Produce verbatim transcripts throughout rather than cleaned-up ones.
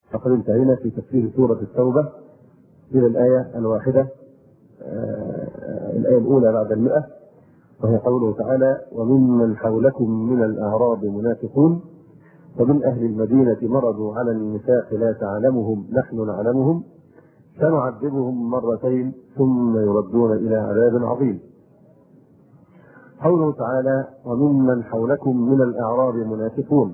فقد انتهينا في تفسير سورة التوبة إلى الآية الواحدة، آه الآية الأولى بعد المئة، وهي قوله تعالى: وممن حولكم من الأعراب منافقون ومن أهل المدينة مرضوا على النفاق لا تعلمهم نحن نعلمهم سنعذبهم مرتين ثم يردون إلى عذاب عظيم. قوله تعالى: وممن حولكم من الأعراب منافقون،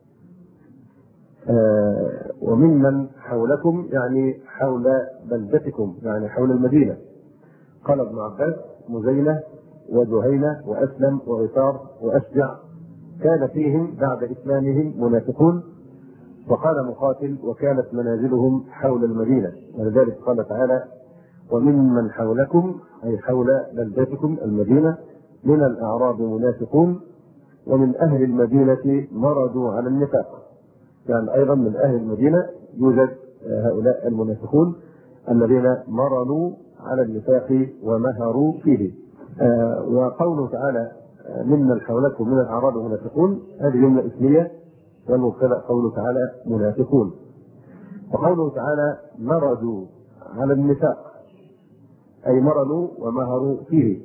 آه وممن حولكم يعني حول بلدتكم، يعني حول المدينة. قال ابن عباس: مزينة وجهينة وأسلم وغفار وأشجع كان فيهم بعد إسلامهم منافقون. وقال مقاتل: وكانت منازلهم حول المدينة، ولذلك قال تعالى: وممن حولكم أي حول بلدتكم المدينة من الأعراب منافقون ومن أهل المدينة مرضوا على النفاق، يعني أيضا من أهل المدينة يوجد هؤلاء المنافقون الذين مرضوا على النفاق ومهروا فيه. آه وقوله تعالى: ممن حولكم من الأعراب منافقون، هذه جملة اسمية، والمبتدأ قوله تعالى منافقون. وقوله تعالى: مرضوا على النفاق أي مرضوا ومهروا فيه.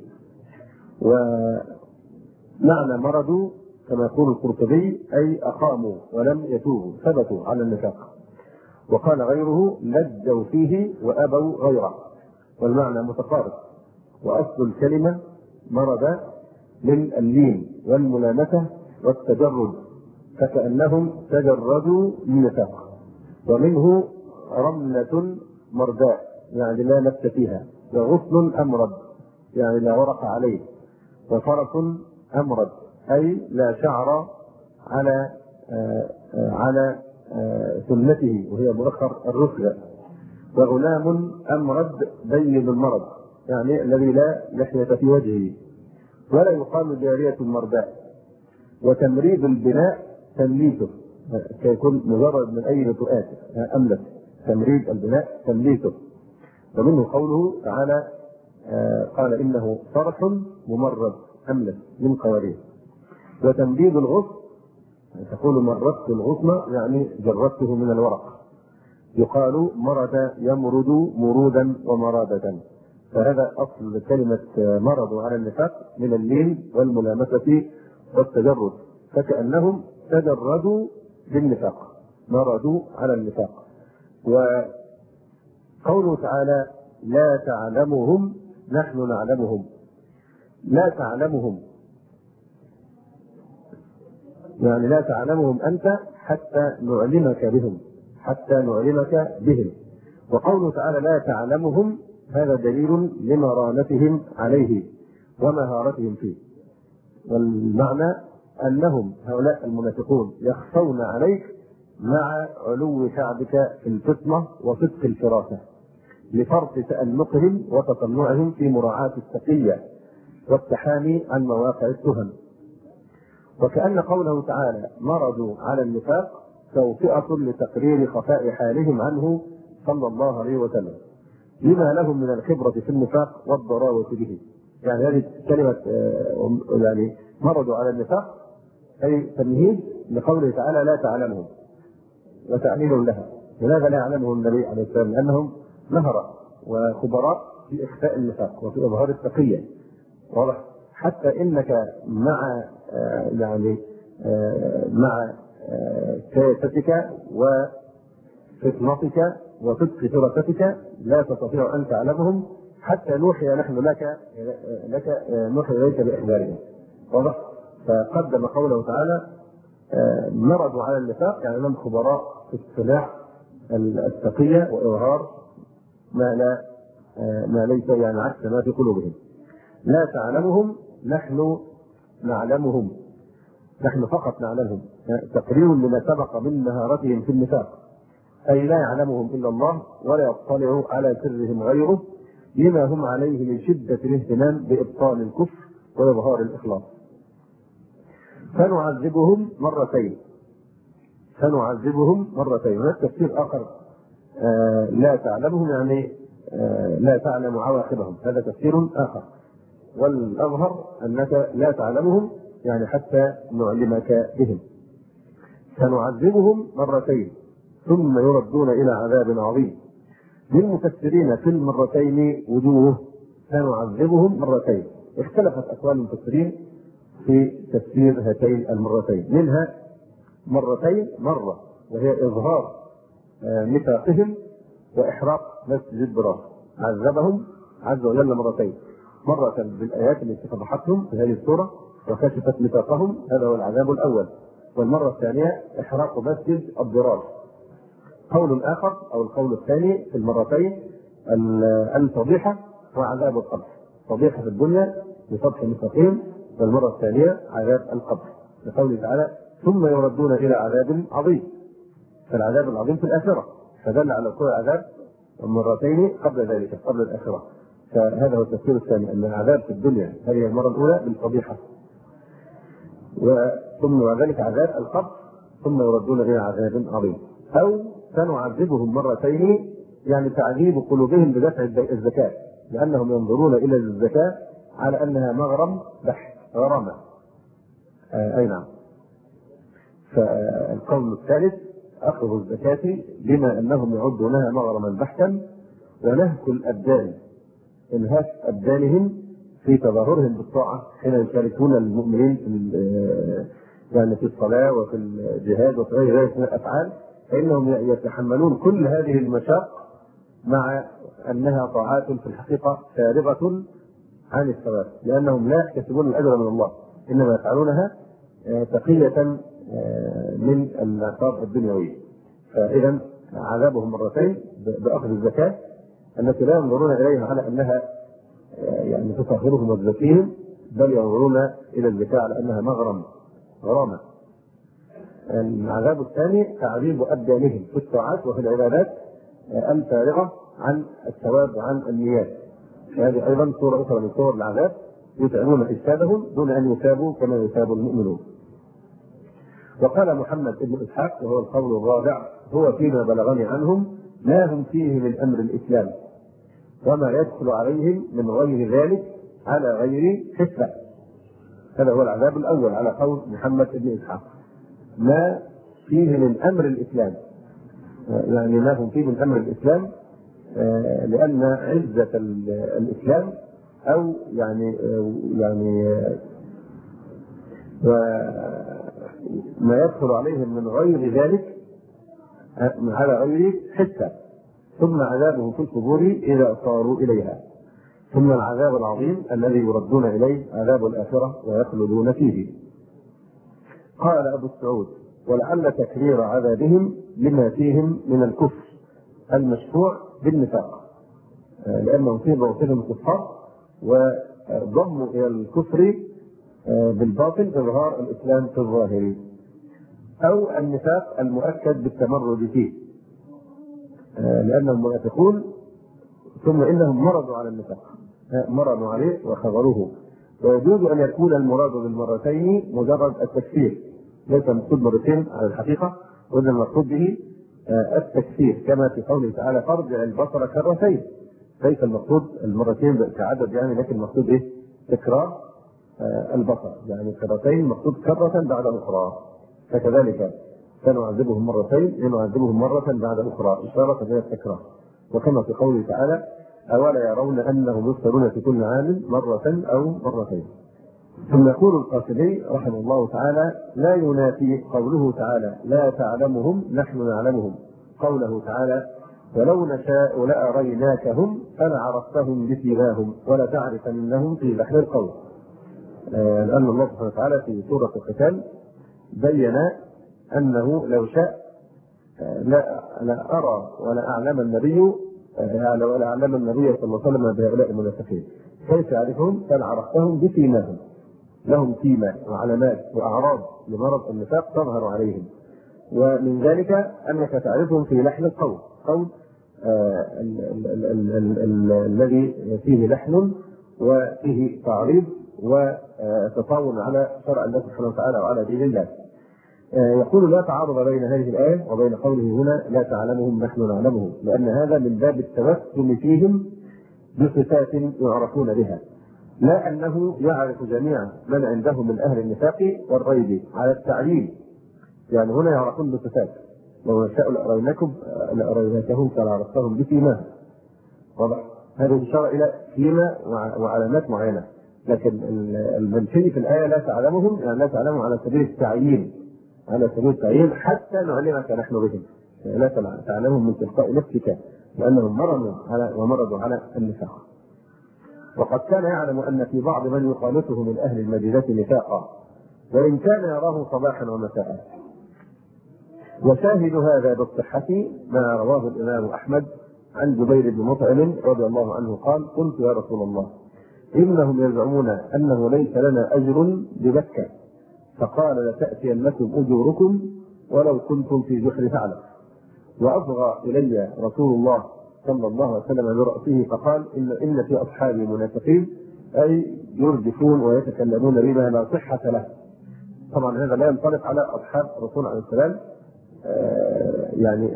ومعنى مرضوا كما يقول القرطبي أي أقاموا ولم يتوبوا، ثبتوا على النفاق. وقال غيره: لجوا فيه وأبوا غيره، والمعنى متقارب. وأصل الكلمة مرض من اللين والملامسة والتجرد، فكأنهم تجردوا من نفاق. ومنه رملة مرداء يعني لا نفس فيها، وغصن أمرد يعني لا ورق عليه، وفرس أمرد أي لا شعر على آآ آآ على سنته وهي مؤخر الرسل، وغلام أمرد بين المرض يعني الذي لا لحية في وجهه، ولا يقال جارية المرداء. وتمريض البناء تمليته كيكون مجرد من أي نتوءات أملت، تمريض البناء تمليته. ومنه قوله تعالى: آه قال إنه صرح ممرد أملت من قوارير. وتمديد الغصن تقول مردت الغصن يعني جردته من الورق، يقال مرد يمرد مرودا ومرادة. فهذا أصل كلمة مرض على النفاق من اللين والملامسة والتجرد، فكأنهم تجردوا بالنفاق، مرضوا على النفاق. وقوله تعالى: لا تعلمهم نحن نعلمهم، لا تعلمهم يعني لا تعلمهم أنت حتى نعلمك بهم، حتى نعلمك بهم. وقوله تعالى: لا تعلمهم هذا دليل لمرانتهم عليه ومهارتهم فيه. والمعنى أنهم هؤلاء المنافقون يخفون عليك مع علو شعبك في الفطنة وصدق الفراسة، لفرط تألقهم وتطلعهم في مراعاة التقية والتحامي عن مواقع التهم. وكأن قوله تعالى: مرضوا على النفاق توطئة لتقرير خفاء حالهم عنه صلى الله عليه وسلم، لما لهم من الخبرة في النفاق والضراوة به. يعني هذه كلمة يعني مرضوا على النفاق أي تمهيد لقوله تعالى: لا تعلمهم، وتعليل لها. لماذا لا يعلمهم النبي عليه السلام؟ لأنهم مهرة وخبراء في إخفاء النفاق وفي إظهار التقية. واضح؟ حتى إنك مع آه يعني آه مع كياستك آه وفطنتك وصدق فراستك لا تستطيع أن تعلمهم حتى نوحي نحن لك لك نوحي إليك بإخبارهم. واضح؟ فقدم قوله تعالى: آه مرضوا على النفاق يعني هم خبراء في اصطلاح التقية وإظهار ما لا آه ما ليس يعني عكس ما في قلوبهم. لا تعلمهم نحن نعلمهم، نحن فقط نعلمهم، تقرير لما سبق من مهارتهم في النفاق، أي لا يعلمهم إلا الله ولا يطلع على سرهم غيره، لما هم عليه من شدة الاهتمام بإبطال الكفر وإظهار الإخلاص. فنعذبهم مرتين، فنعذبهم مرتين. هذا تفسير آخر، آه لا تعلمهم يعني آه لا تعلم عواقبهم، هذا تفسير آخر. والأظهر أنك لا تعلمهم يعني حتى نعلمك بهم. سنعذبهم مرتين، ثم يردون إلى عذاب عظيم. للمفسرين في المرتين وجوه، سنعذبهم مرتين. اختلفت أقوال المفسرين في تفسير هاتين المرتين، منها مرتين مرة وهي إظهار نفاقهم وإحراق مسجد ضرار، عذبهم عز وجل مرتين، مرة بالآيات التي فضحتهم في هذه السورة وكشفت نفاقهم، هذا هو العذاب الأول، والمرة الثانية إحراق مسجد الضرار. قول آخر أو القول الثاني في المرتين الفضيحة وعذاب القبر، فضيحة في الدنيا بفضح نفاقهم، والمرة الثانية عذاب القبر لقوله تعالى ثم يردون إلى عذاب عظيم، فالعذاب العظيم في الآخرة، فدل على كل عذاب مرتين قبل ذلك قبل الآخرة. فهذا هو التفسير الثاني، أن العذاب في الدنيا هذه المرة الأولى بالفضيحة، ثم بعد ذلك عذاب القبر ثم يردون إلى عذاب عظيم. أو سنعذبهم مرتين يعني تعذيب قلوبهم بدفع الزكاة، لأنهم ينظرون إلى الزكاة على أنها مغرم بحث غرامة. آه أي نعم. فالقول الثالث أخذ الزكاة بما أنهم يعدونها مغرما بحثا، ونهك الأبدان، انهاك أبدانهم في تظاهرهم بالطاعة حين يشاركون المؤمنين في يعني في الصلاة وفي الجهاد وفي غير ذلك من الأفعال، فإنهم يتحملون كل هذه المشاق مع أنها طاعات في الحقيقة فارغة عن الثواب، لأنهم لا يحتسبون الأجر من الله، إنما يفعلونها تقية من العقاب الدنيوي. فإذا عذابهم مرتين بأخذ الزكاة التي لا ينظرون إليها على أنها يعني تطهرهم وتزكيهم، بل ينظرون إلى الزكاة على أنها مغرم غرامة. العذاب الثاني تعذيب أبدانهم في الطاعات وفي العبادات الفارغة عن الثواب وعن النيات، هذه أيضا صورة أخرى من صور العذاب، يتعبون أجسادهم دون أن يثابوا كما يثاب المؤمنون. وقال محمد بن إسحاق وهو القول الرابع هو فيما بلغني عنهم ما هم فيه من أمر الإسلام وما يدخل عليهم من غير ذلك على غير حسبة. هذا هو العذاب الأول على قول محمد بن إسحاق، ما فيه من أمر الإسلام، يعني ما هم فيه من أمر الإسلام لأن عزة الإسلام أو يعني يعني ما يدخل عليهم من غير ذلك على غير حسة. ثم عذابهم في القبور إذا صاروا إليها، ثم العذاب العظيم الذي يردون إليه عذاب الآخرة ويخلدون فيه. قال أبو السعود ولعل تكرير عذابهم لما فيهم من الكفر المشفوع بالنفاق، لأنهم في موقفهم كفار وضموا إلى الكفر بالباطل إظهار الإسلام في الظاهر، أو النفاق المؤكد بالتمرد فيه لأنهم منافقون ثم إنهم مرضوا على النفاق، مرضوا عليه وخبروه. ويجوز أن يكون المراد بالمرتين مجرد التكفير، ليس المقصود مرتين على الحقيقة، وإذا المقصود به التكفير كما في قوله تعالى فارجع البصر كرتين، ليس المقصود المرتين كعدد يعني، لكن المقصود إيه؟ تكرار البصر، يعني كرتين مقصود كرة بعد أخرى. فكذلك سنعذبهم مرتين لنعذبهم مرة بعد أخرى، إشارة إلى التكرار. وكما في قوله تعالى أولا يرون أنهم يفترون في كل عام مرة أو مرتين. ثم يقول القاسمي رحمه الله تعالى لا ينافي قوله تعالى لا تعلمهم نحن نعلمهم قوله تعالى ولو نشاء لأريناكهم فلعرفتهم بسيماهم ولتعرفنهم في لحن القول، لأن الله سبحانه وتعالى في سورة القتال بين أنه لو شاء لا, لا أرى ولا أعلم النبي ولا أعلم النبي صلى الله عليه وسلم بهؤلاء المنافقين. كيف يعرفهم؟ فلعرفتهم بسيماهم، لهم سيما وعلامات وأعراض لمرض النفاق تظهر عليهم، ومن ذلك أنك تعرفهم في لحن القول، قول الذي فيه لحن وفيه تعريض وتطاول على شرع الله سبحانه وتعالى وعلى دين الله. يقول لا تعارض بين هذه الآية وبين قوله هنا لا تعلمهم نحن نعلمهم، لأن هذا من باب التوسل فيهم بصفات يعرفون بها، لا أنه يعرف جميع من عنده من أهل النفاق والريب على التعليم، يعني هنا يعرفون بصفات لو نشاء لأريناكم لأريناكهم فلعرفتهم بسيماهم. واضح؟ هذه إشارة إلى سيما وعلامات معينة، لكن المنفي في الآية لا تعلمهم، يعني لا تعلمهم على سبيل التعيين، على سبيل التعيين حتى نعلمك نحن بهم، لا تعلمهم من تلقاء نفسك لأنهم مرضوا على ومرضوا على النفاق. وقد كان يعلم أن في بعض من يخالطه من أهل المدينة نفاقا، وإن كان يراه صباحا ومساء. وشاهد هذا بالصحة ما رواه الإمام أحمد عن جبير بن مطعم رضي الله عنه قال: قلت يا رسول الله إنهم يزعمون أنه ليس لنا أجر بمكة، فقال: لتأتينكم أجوركم ولو كنتم في جحر ثعلب. وأصغى إلي رسول الله صلى الله عليه وسلم برأسه فقال: إن إن في أصحابي منافقين، أي يرجفون ويتكلمون بما لا صحة له. طبعا هذا لا ينطلق على أصحاب الرسول عليه السلام، آه يعني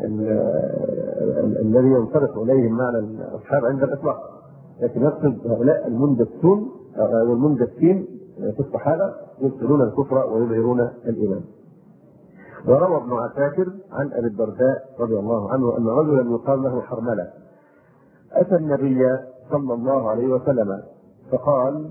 الذي ينطلق إليهم معنى الأصحاب عند الإطلاق، لكن يقصد هؤلاء المندسون والمندسين في الصحابة يبطلون الكفر ويظهرون الإيمان. وروى ابن عساكر عن أبي الدرداء رضي الله عنه أن رجلا يقال له حرملة أتى النبي صلى الله عليه وسلم فقال: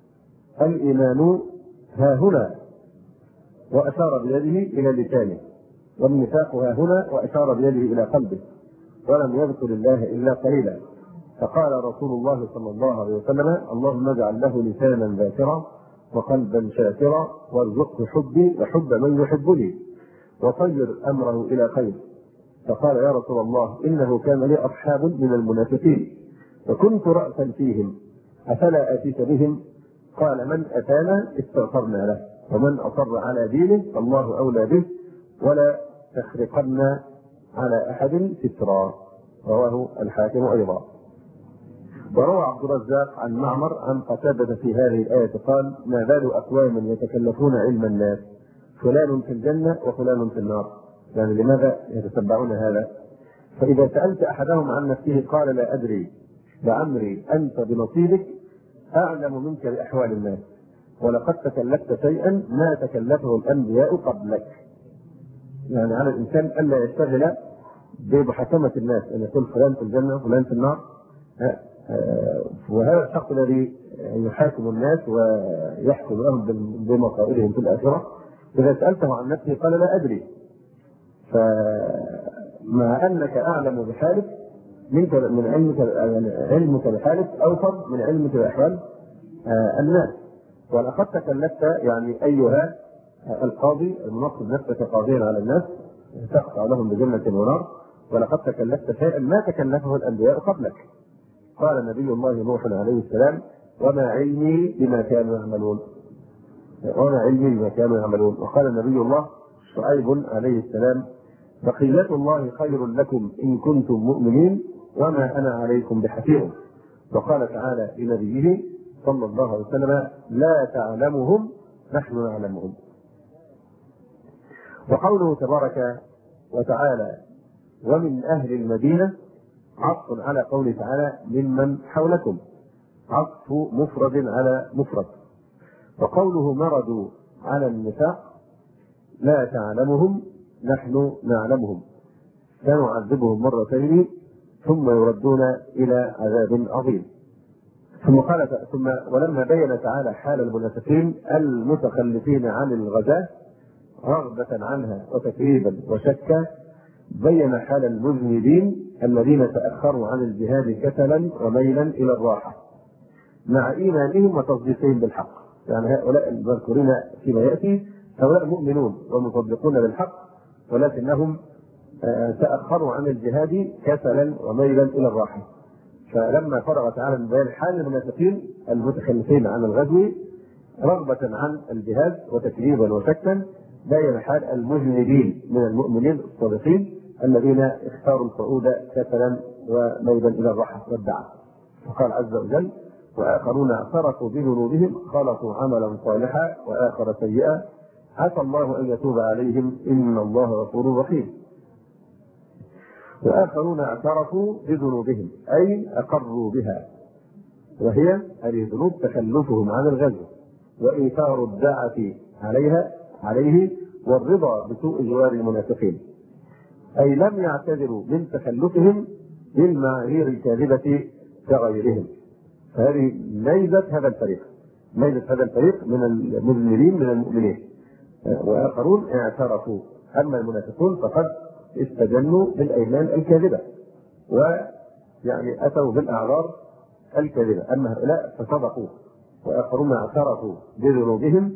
الإيمان ها هنا، وأشار بيده إلى لسانه، والنفاق ها هنا، وأشار بيده إلى قلبه، ولم يذكر الله إلا قليلا. فقال رسول الله صلى الله عليه وسلم: اللهم اجعل له لسانا ذاكرا وقلبا شاكرا، وارزقه حبي وحب من يحبني، وطير أمره إلى خير. فقال: يا رسول الله إنه كان لي أصحاب من المنافقين وكنت رأسا فيهم، أفلا أتيت بهم؟ قال: من أتانا استغفرنا له، ومن أصر على دينه فالله أولى به، ولا تخرقن على أحد سترا. رواه الحاكم أيضا. وروى عبد الرزاق عن معمر عن قتادة في هذه الآية قال: ما بال أقوام يتكلفون علم الناس، فلان في الجنة وفلان في النار. يعني لماذا يتتبعون هذا؟ فإذا سألت أحدهم عن نفسه قال: لا أدري، لعمري أنت بنصيبك أعلم منك بأحوال الناس، ولقد تكلفت شيئا ما تكلفه الأنبياء قبلك. يعني على الإنسان ألا يشتغل بمحاكمة الناس، أن يقول فلان في الجنة وفلان في النار، وهذا الشخص الذي يحاكم الناس ويحكم لهم بمصائرهم في الآخرة إذا سألته عن نفسه قال: لا أدري. فمع أنك أعلم بحالك منك من علمك، يعني علمك بحالك أوفر من علمك بأحوال الناس. ولقد تكلفت، يعني أيها القاضي المنصب نفسك قاضيا على الناس تقطع لهم بجنة ونار، ولقد تكلفت شيئا ما تكلفه الأنبياء قبلك. قال نبي الله نوح عليه السلام: وما علمي بما كانوا يعملون، وما علمي بما كانوا يعملون. وقال نبي الله شعيب عليه السلام: بقية الله خير لكم إن كنتم مؤمنين، وما أنا عليكم بحفيظ. وقال تعالى لنبيه صلى الله عليه وسلم: لا تعلمهم نحن نعلمهم. وقوله تبارك وتعالى: ومن أهل المدينة، عطف على قوله تعالى: ممن حولكم، عطف مفرد على مفرد. وقوله مرضوا على النفاق، لا تعلمهم نحن نعلمهم، سنعذبهم مرتين ثم يردون إلى عذاب عظيم. ثم قال: ثم ولما بين تعالى حال المنافقين المتخلفين عن الغزاة رغبة عنها وتكريبا وشكا، بين حال المذنبين الذين تأخروا عن الجهاد كسلا وميلا إلى الراحة مع إيمانهم وتصديقهم بالحق. يعني هؤلاء المذكورين فيما يأتي هؤلاء مؤمنون ومصدقون بالحق، ولكنهم تأخروا عن الجهاد كسلا وميلا إلى الراحة. فلما فرغ تعالى من بيان حال المنافقين المتخلفين عن الغزو رغبة عن الجهاد وتكذيبا وشكا، بين حال المذنبين من المؤمنين الصادقين الذين اختاروا الصعود كسلا وميلا إلى الراحة والدعاء. فقال عز وجل: وآخرون اعترفوا بذنوبهم خلطوا عملا صالحا وآخر سيئا عسى الله أن يتوب عليهم إن الله غفور رحيم. وآخرون اعترفوا بذنوبهم أي أقروا بها، وهي هذه الذنوب تخلفهم عن الغزو وإيثار الدعة عليها عليه والرضا بسوء جوار المنافقين. أي لم يعتذروا من تخلفهم بالمعايير الكاذبة كغيرهم. فهذه ميزة هذا الفريق، ميزة هذا الفريق من المذنبين من المؤمنين. وآخرون اعترفوا. أما المنافقون فقد استدلوا بالأيمان الكاذبة ويعني أتوا بالأعذار الكاذبة. أما هؤلاء فصدقوا، وآخرون اعترفوا بذنوبهم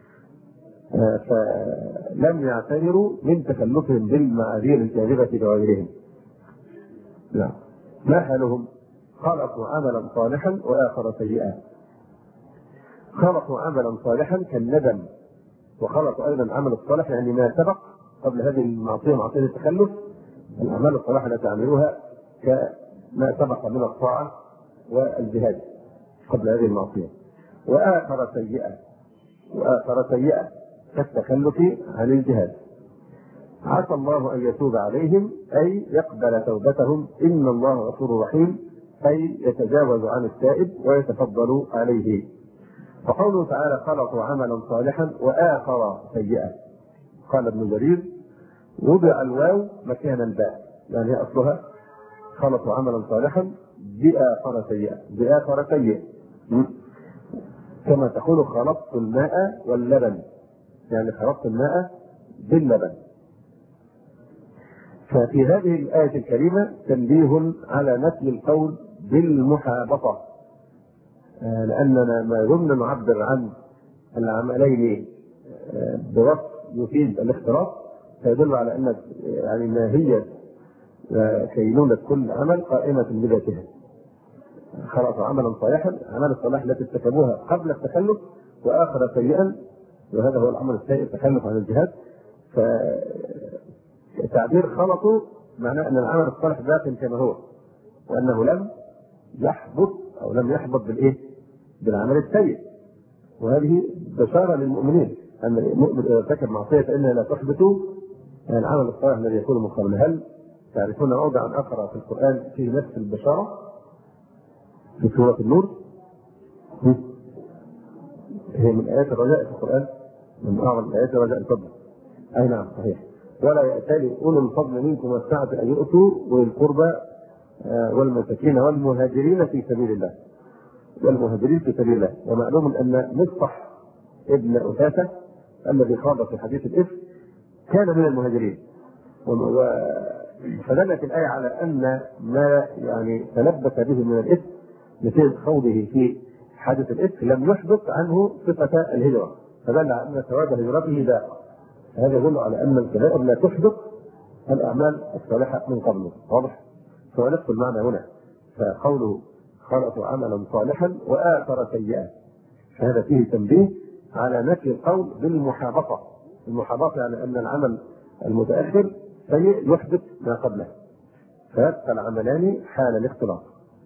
فلم يعتذروا من تخلفهم بالمعاذير الكاذبة كغيرهم. لا. ما حالهم؟ خلقوا عملا صالحا وآخر سيئا. خلقوا عملا صالحا كالندم، وخلقوا أيضا العمل الصالح يعني ما سبق قبل هذه المعصية، معصية التخلف، الأعمال الصالحة التي تعملوها كما سبق من الطاعة والجهاد قبل هذه المعصية. وآخر سيئا، وآخر سيئا كالتخلف عن الجهاد. عسى الله أن يتوب عليهم أي يقبل توبتهم، إن الله غفور رحيم، أي يتجاوز عن التائب ويتفضل عليه. وقوله تعالى خلقوا عملا صالحا وآخر سيئا، قال ابن جرير وضع الواو مكان الباء، يعني هي أصلها خلقوا عملا صالحا بآخر سيئا، بآخر سيئ، كما تقول خلطت الماء واللبن، يعني خلطت الماء باللبن. ففي هذه الآية الكريمة تنبيه على نفي القول بالمحابطة، لأننا ما دمنا نعبر عن العملين بوصف يفيد الاختلاط فيدل على أن يعني ماهية كينونة كل عمل قائمة بذاتها. خلق عملا صالحا، أعمال الصلاح التي ارتكبوها قبل التخلف، وآخر سيئا، وهذا هو العمل السيء التخلف عن الجهاد. فتعبير خلقوا معناه أن العمل الصالح باق كما هو، وأنه لم يحبط أو لم يحبط بالإيه؟ بالعمل السيء. وهذه بشارة للمؤمنين أن المؤمن إذا ارتكب معصية فإنها لا تحبط العمل الصالح الذي يكون من قبل. هل تعرفون موضعا آخر في القرآن في نفس البشارة؟ في سورة النور، هي من آيات الرجاء في القرآن، من أعظم آيات الرجاء الفضل. أي نعم صحيح. ولا يأتل أولو الفضل منكم والسعة أن يؤتوا أولي القربى والمساكين والمهاجرين في سبيل الله، والمهاجرين في سبيل الله. ومعلوم أن مصطح ابن أثاثة الذي خاض في حديث الإفك كان من المهاجرين، فدلت الآية على أن ما يعني تلبس به من الإفك مثل خوضه في حادث الإفك لم يحدث عنه صفة الهجرة، فدل على أن ثواب هجرته باق. هذا يدل على أن الكبائر لا تحدث الأعمال الصالحة من قبله. واضح؟ فنفس المعنى هنا. فقوله خلقوا عملا صالحا وآخر سيئا، فهذا فيه تنبيه على نفي القول بالمحابطة. المحابطة يعني أن العمل المتأخر سيء يحدث ما قبله، فيبقى العملان حال الاختلاط.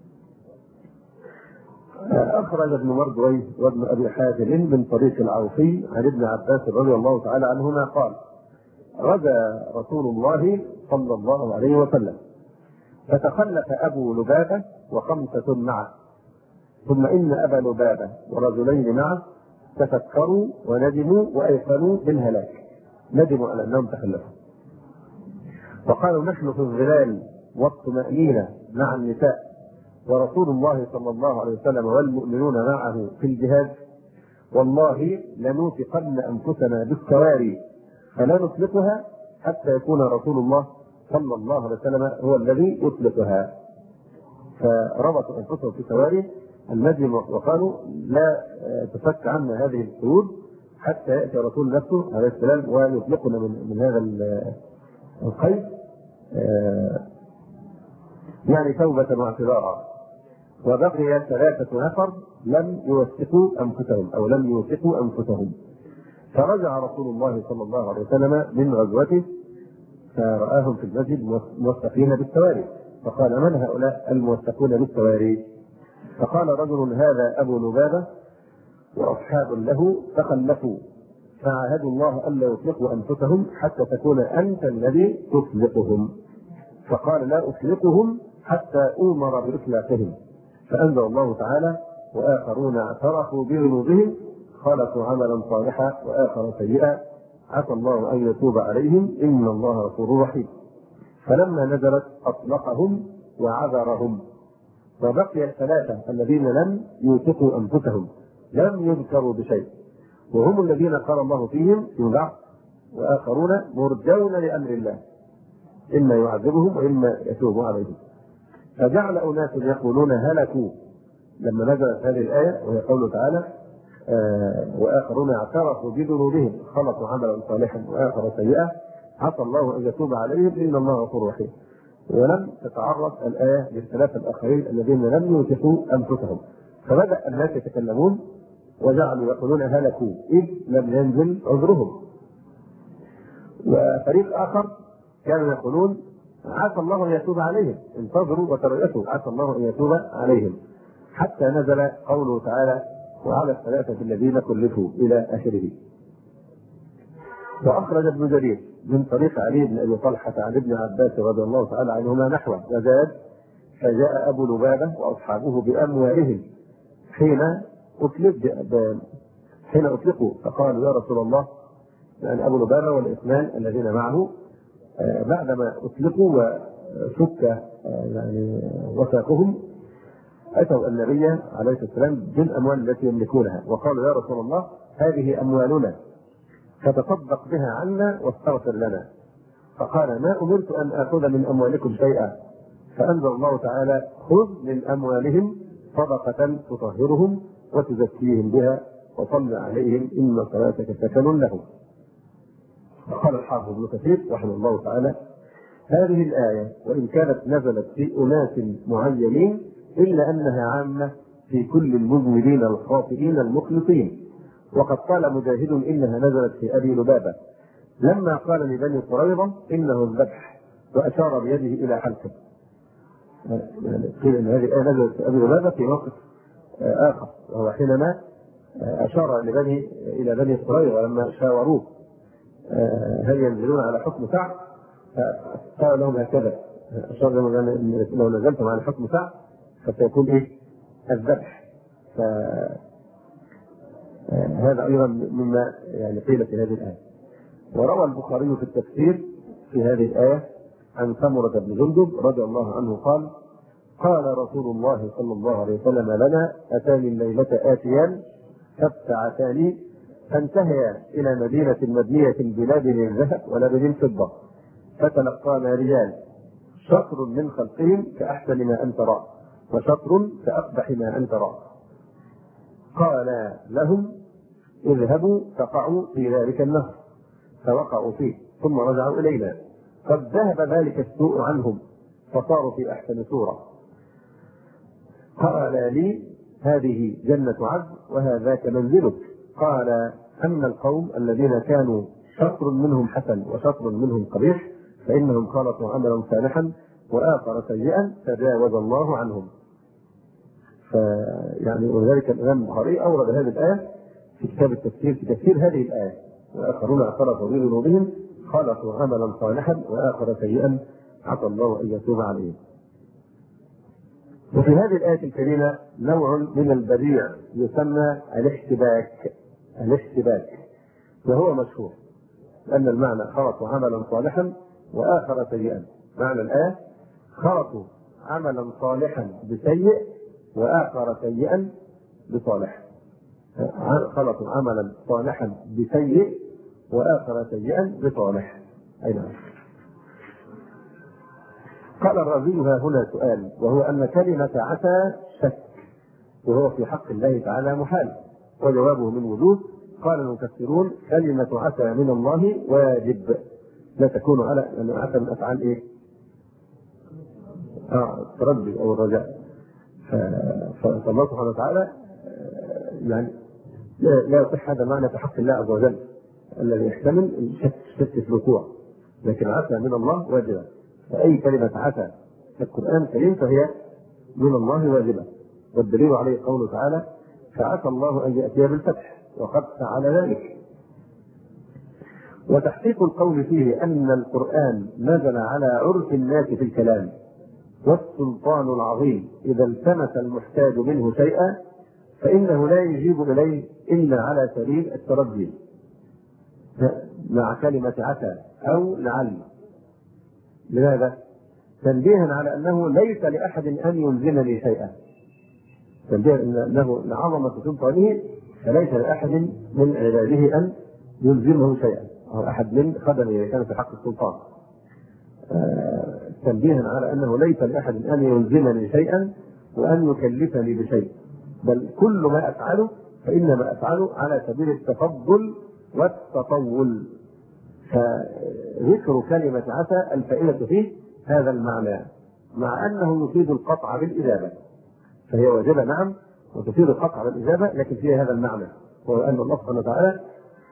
أخرج ابن مردويه وابن أبي حاتم من طريق العوفي عن ابن عباس رضي الله تعالى عنهما قال غزا رسول الله صلى الله عليه وسلم فتخلف أبو لبابة وخمسة معه، ثم إن أبا لبابة ورجلين معه تفكروا وندموا وأيقنوا بالهلاك، ندموا على أنهم تخلفوا، وقالوا نحن في الظلال والطمأنينة مع النساء ورسول الله صلى الله عليه وسلم والمؤمنون معه في الجهاد، والله لنوثقن أنفسنا بالسواري فلا نطلقها حتى يكون رسول الله صلى الله عليه وسلم هو الذي يطلقها. فربطوا أنفسهم في سواري النجم وقالوا لا تفك عنا هذه القيود حتى يأتي رسول نفسه عليه السلام ويطلقنا من, من هذا القيد، يعني توبة واعتذارا. وبقي ثلاثة نفر لم يوثقوا أنفسهم أو لم يوثقوا أنفسهم، فرجع رسول الله صلى الله عليه وسلم من غزوته فرآهم في المسجد موثقين بالسواري، فقال من هؤلاء الموثقون بالسواري؟ فقال رجل هذا أبو لبابة وأصحاب له تخلفوا فعاهدوا الله ألا يطلقوا أنفسهم حتى تكون أنت الذي تطلقهم، فقال لا أطلقهم حتى أؤمر بإطلاقهم، فأنزل الله تعالى وآخرون اعترفوا بذنوبهم خلقوا عملا صالحا وآخر سيئا عسى الله أن يتوب عليهم إن الله غفور رحيم. فلما نزلت أطلقهم وعذرهم، وبقي الثلاثة الذين لم يوثقوا أنفسهم لم يذكروا بشيء، وهم الذين قال الله فيهم فيما بعد وآخرون مرجون لأمر الله إما يعذبهم وإما يتوب عليهم. فجعل أناس يقولون هلكوا لما نزلت هذه الآية، وهي قوله تعالى آه وآخرون اعترفوا بذنوبهم خلطوا عملا صالحا وآخر سيئا عسى الله أن يتوب عليهم إن الله غفور رحيم. ولم تتعرض الآية للثلاثة الآخرين الذين لم يوثقوا أنفسهم، فبدأ الناس يتكلمون وجعلوا يقولون هلكوا إذ لم ينزل عذرهم. وفريق آخر كانوا يقولون عسى الله أن يتوب عليهم، انتظروا وتريثوا عسى الله أن يتوب عليهم، حتى نزل قوله تعالى وعلى الثلاثة الذين كلفوا إلى آخره. وأخرج ابن جرير من طريق علي بن أبي طلحة عن ابن عباس رضي الله تعالى عنهما نحوه وزاد فجاء أبو لبابة وأصحابه بأموالهم حين أطلق حين أطلقوا فقالوا يا رسول الله، يعني أبو لبابة والإثنان الذين معه بعدما أطلقوا وفك يعني وثاقهم أتوا النبي عليه الصلاة والسلام بالأموال التي يملكونها وقالوا يا رسول الله هذه أموالنا فتصدق بها عنا واستغفر لنا. فقال ما أمرت أن آخذ من أموالكم شيئا، فأنزل الله تعالى خذ من أموالهم صدقة تطهرهم وتزكيهم بها وصل عليهم إن صلاتك سكن لهم. قال الحافظ ابن كثير رحمه الله تعالى هذه الآية وإن كانت نزلت في أناس معينين إلا أنها عامة في كل المذنبين الخاطئين المخلصين. وقد قال مجاهد إنها نزلت في أبي لبابة لما قال لبني قريظة إنه الذبح وأشار بيده إلى حلقه. يعني قيل أن هذه الآية نزلت في أبي لبابة في موقف آخر، وهو حينما أشار لبني إلى بني قريظة لما شاوروه هل ينزلون على حكم سعد، فقال لهم هكذا أشار لهم لو نزلتم على حكم سعد فسيكون إيه الذبح. هذا أيضا مما يعني قيل في هذه الآية. وروى البخاري في التفسير في هذه الآية عن سمرة بن جندب رضي الله عنه قال قال رسول الله صلى الله عليه وسلم لنا أتاني الليلة آتيان فابتعثاني فانتهيا إلى مدينة مبنية بلبن الذهب ولبن الفضة فتلقانا رجال شطر من خلقهم كأحسن ما أنت رأى وشطر كأقبح ما أنت رأى. قال لهم اذهبوا فقعوا في ذلك النهر، فوقعوا فيه ثم رجعوا إلينا قد ذهب ذلك السوء عنهم فصاروا في أحسن صورة. قال لي هذه جنة عدن وهذاك منزلك. قال أما القوم الذين كانوا شطر منهم حسن وشطر منهم قبيح فإنهم خلطوا عملا صالحا وآخر سيئا تجاوز الله عنهم. فيعني ولذلك الإمام البخاري أورد هذه الآية في كتاب التفسير في تفسير هذه الآية وآخرون اعترفوا بذنوبهم خلطوا عملا صالحا وآخر سيئا عسى الله أن يتوب عليهم. وفي هذه الآية الكريمة نوع من البديع يسمى الاحتباك الاحتباك وهو مشهور لأن المعنى خلطوا عملا صالحا وآخر سيئا. معنى الآية خلطوا عملا صالحا بسيء وآخر سيئا بصالح، خلطوا عملا صالحا بسيء وآخر سيئا بصالح. أي نعم. قال الرازي هنا سؤال وهو أن كلمة عسى شك وهو في حق الله تعالى محال، وجوابه من وجوه. قال المفسرون كلمة عسى من الله واجب لا تكون على أن عسى من أفعال إيه؟ آه التردد أو الرجاء. فالله سبحانه وتعالى يعني لا يصح هذا معنى في حق الله عز وجل الذي يحتمل الشك شك في الوقوع، لكن عسى من الله واجبة. فأي كلمة عسى في القرآن الكريم فهي من الله واجبة، والدليل عليه قوله تعالى فعسى الله أن يأتي بالفتح وقد فعل ذلك. وتحقيق القول فيه أن القرآن نزل على عرف الناس في الكلام والسلطان العظيم إذا التمس المحتاج منه شيئا فإنه لا يجيب إليه إلا على سبيل التردي مع كلمة عسى أو لعل. لماذا؟ تنبيها على أنه ليس لأحد أن يلزمني شيئا، تنبيها أنه لعظمة سلطانه فليس لأحد من عباده أن يلزمه شيئا، أو أحد من خدمه كان في حق السلطان. آه تنبيها على أنه ليس لأحد أن يلزمني شيئا وأن يكلفني بشيء، بل كل ما أفعله فإنما أفعله على سبيل التفضل والتطول. فذكر كلمة عسى الفائدة فيه هذا المعنى، مع أنه يفيد القطع بالإجابة، فهي واجبة نعم وتفيد القطع بالإجابة، لكن فيها هذا المعنى، وهو أن الله سبحانه وتعالى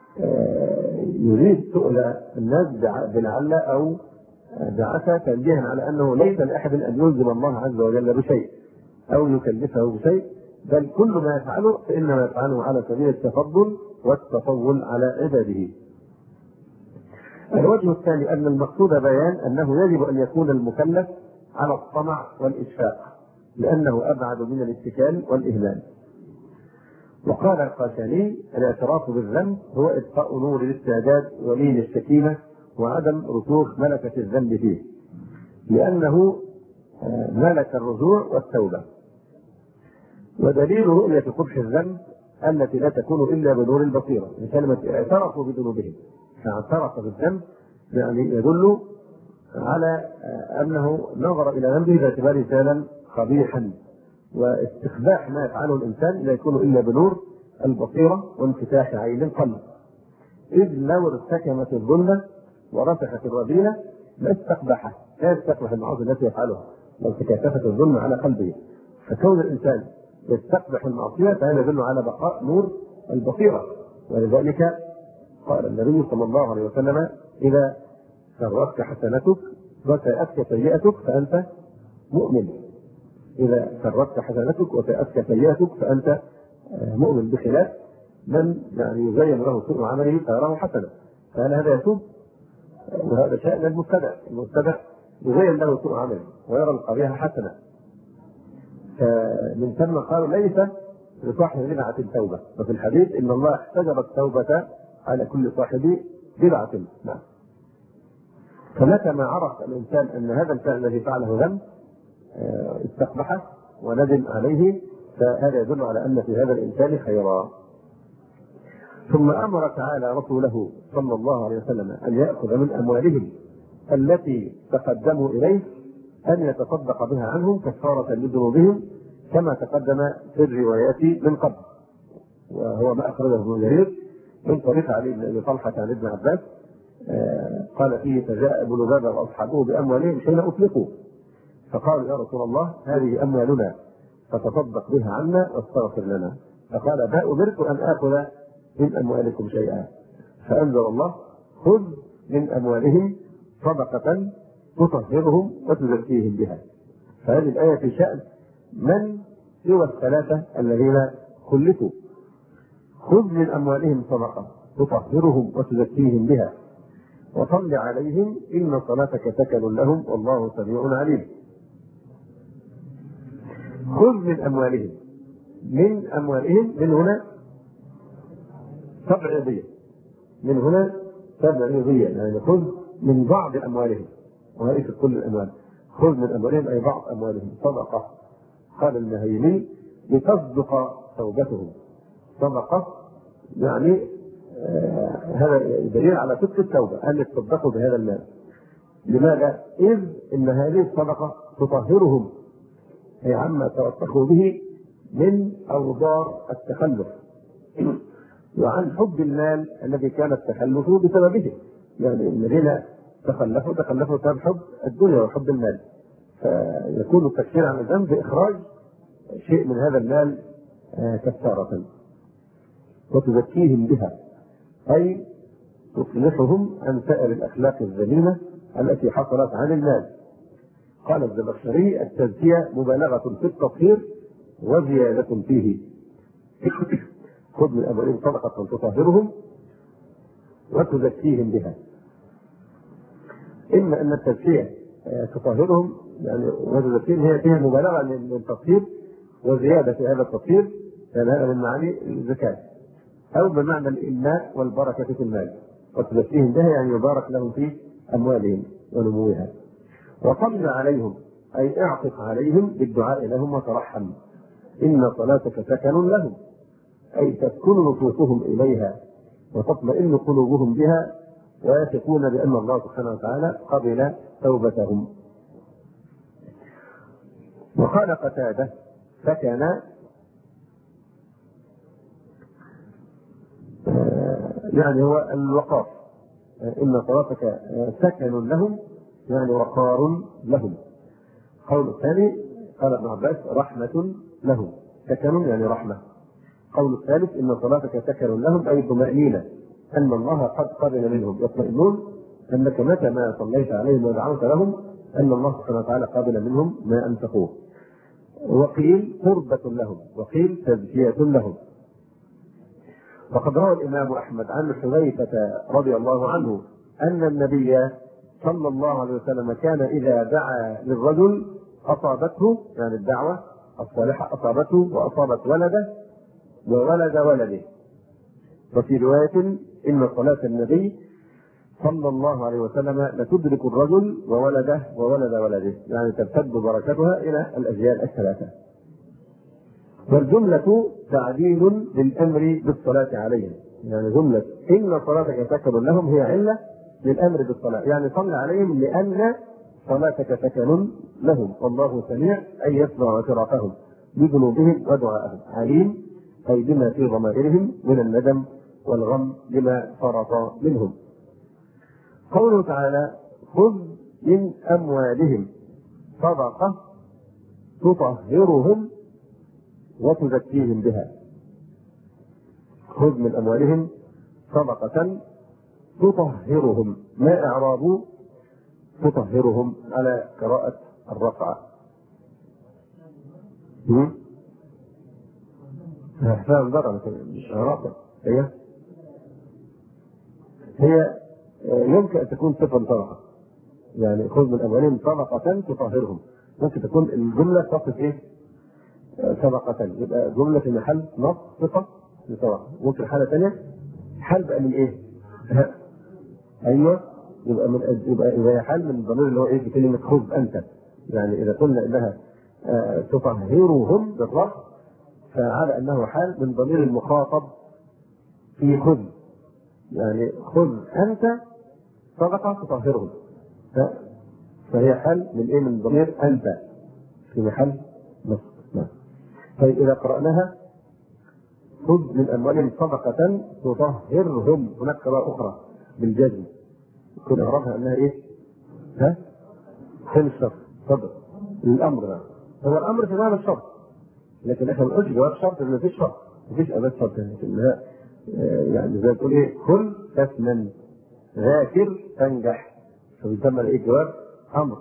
يريد سؤال الناس بلعل أو بعسى، تنبيها على أنه ليس لأحد أن يلزم الله عز وجل بشيء أو يكلفه بشيء، بل كل ما يفعله فإنما يفعله على سبيل التفضل والتطول على عباده. الوجه الثاني أن المقصود بيان أنه يجب أن يكون المكلف على الطمع والإشفاق، لأنه أبعد من الاتكال والإهمال. وقال القاشاني: الاعتراف بالذنب هو إطفاء نور الاستعداد ولين السكينة وعدم رسوخ ملكة الذنب فيه، لأنه ملك الرجوع والتوبة. ودليل رؤية قبح الذنب التي لا تكون إلا بنور البصيرة، بكلمة اعترفوا بذنوبهم، فاعترف بالذنب يعني يدل على أنه نظر إلى ذنبه باعتباره فعلا قبيحا، واستقباح ما يفعله الإنسان لا يكون إلا بنور البصيرة وانفتاح عين القلب، إذ لو ارتكمت الظلمة ورسخت الرذيلة لا استقبحه، لا يستقبح المعاصي التي يفعلها لو تكاثفت الظلمة على قلبه. فكون الإنسان يستقبح المعصية فهذا يدل على بقاء نور البصيرة، ولذلك قال النبي صلى الله عليه وسلم: إذا سرتك حسنتك وساءتك سيئتك فأنت مؤمن. إذا سرتك حسنتك وساءتك سيئتك فأنت مؤمن، بخلاف من يعني يزين له سوء عمله فيراه حسنا، فهل هذا يتوب؟ وهذا شأن المبتدع، المبتدع يزين له سوء عمله ويرى القبيح حسنا. فمن ثم قالوا ليس لصاحب بدعة التوبة، وفي الحديث إن الله احتجب التوبة على كل صاحب بدعة. نعم. فمتى ما عرف الإنسان أن هذا الفعل الذي فعله ذنب استقبحه وندم عليه، فهذا يدل على أن في هذا الإنسان خيرا. ثم أمر تعالى رسوله صلى الله عليه وسلم أن يأخذ من أموالهم التي تقدموا إليه أن يتصدق بها عنهم كفارة لذنوبهم، كما تقدم في الروايات من قبل، وهو ما أخرجه ابن جرير من طريق علي بن أبي طلحة عن ابن عباس قال فيه: فجاء ابن لبابة وأصحابه بأموالهم حين أطلقوا، فقالوا: يا رسول الله هذه أموالنا فتصدق بها عنا واستغفر لنا. فقال: ما أمرت أن آخذ من أموالكم شيئا. فأنزل الله: خذ من أموالهم صدقة تطهرهم وتزكيهم بها. فهذه الآية في شأن من سوى الثلاثة الذين خلفوا: خذ من أموالهم صدقة تطهرهم وتزكيهم بها وصل عليهم إن صلاتك سكن لهم والله سميع عليم. خذ من أموالهم، من أموالهم من هنا تبعيضية، من هنا تبعيضية يعني خذ من بعض أموالهم، وليس كل الأموال. خذ من أموالهم أي بعض أموالهم صدقة. قال النهيمي: لتصدق توبتهم. صدقة يعني آه هذا دليل على صدق التوبة أن يتصدقوا بهذا المال. لماذا؟ إذ إن هذه الصدقة تطهرهم أي عما توسخوا به من أوضار التخلف وعن حب المال الذي كان التخلف بسببه. يعني الذين تخلفوا تخلفوا بسبب حب الدنيا وحب المال، فيكون التكفير عن الذنب بإخراج شيء من هذا المال كفارة. وتزكيهم بها أي تصلحهم عن سائر الأخلاق الذميمة التي حصلت عن المال. قال الزمخشري: التزكية مبالغة في التطهير وزيادة فيه. خذ من أموالهم صدقة تطهرهم وتزكيهم بها. إما أن التزكية تطهرهم يعني وتزكيهم هي فيها مبالغة من التطهير وزيادة في هذا التطهير، لأن هذا من معاني الزكاة، أو بمعنى الإنماء والبركة في المال. وتزكيهم بها يعني يبارك لهم في أموالهم ونموها. وصل عليهم أي اعطف عليهم بالدعاء لهم وترحم. إن صلاتك سكن لهم أي تسكن نفوسهم إليها وتطمئن قلوبهم بها ويثقون بأن الله سبحانه وتعالى قبل توبتهم. وقال قتادة سكن يعني هو الوقار، إن صلاتك سكن لهم يعني وقار لهم. قول الثاني قال ابن عباس رحمة لهم، سكن يعني رحمة. قول الثالث إن صلاتك سكن لهم أي طمأنينة أن الله قد قبل منهم، يطمئنون أنك متى ما صليت عليهم ودعوت لهم أن الله سبحانه وتعالى قبل منهم ما أنفقوه. وقيل قربة لهم، وقيل تزكية لهم. وقد روى الإمام أحمد عن حذيفة رضي الله عنه أن النبي صلى الله عليه وسلم كان إذا دعا للرجل أصابته يعني الدعوة الصالحة أصابته وأصابت ولده وولد ولده. وفي رواية إن صلاة النبي صلى الله عليه وسلم لتدرك الرجل وولده وولد ولده، يعني تمتد بركتها إلى الأجيال الثلاثة. والجملة تعديل للأمر بالصلاة عليهم، يعني جملة إن صلاتك سكن لهم هي علة للأمر بالصلاة، يعني صل عليهم لأن صلاتك سكن لهم، والله سميع أي يسمع اعترافهم بذنوبهم ودعائهم، عليم أي بما في ضمائرهم من الندم والغم بما فرط منهم. قوله تعالى خذ من أموالهم صدقة تطهرهم وتزكيهم بها. خذ من أموالهم صدقة تطهرهم، ما إعراب تطهرهم على قراءة الرفع؟ فهم بقى مش إعراب، هي هي يمكن أن تكون صفة صدقة، يعني خذ من أموالهم صدقة تطهرهم، ممكن تكون الجملة تصف إيه؟ صدقة، يبقى جملة في محل نصب صفة لصدقة. ممكن حالة ثانية حال بقى من إيه؟ أيوه يبقى من يبقى إذا حال من الضمير اللي هو إيه بكلمة خذ أنت، يعني إذا قلنا إنها آه تطهرهم بالرفع فعلى أنه حال من ضمير المخاطب في خذ، يعني خذ أنت صدقة تطهرهم، فهي حال من إيه من ضمير أنت في محل نصب. طيب إذا قرأناها خذ من أموالهم صدقة تطهرهم، هناك قراءة أخرى بالجزم يكون أعرفها أنها إيه؟ ها؟ خل الشرط صدق الأمر ده هو الأمر في معنى الشرط، لكن إحنا بنقولش جواب شرط لأن مفيش شرط، مفيش أداة شرط، لكنها يعني زي ما تقول إيه كل تثمن ذاكر تنجح، فبيسمى إيه جواب أمر،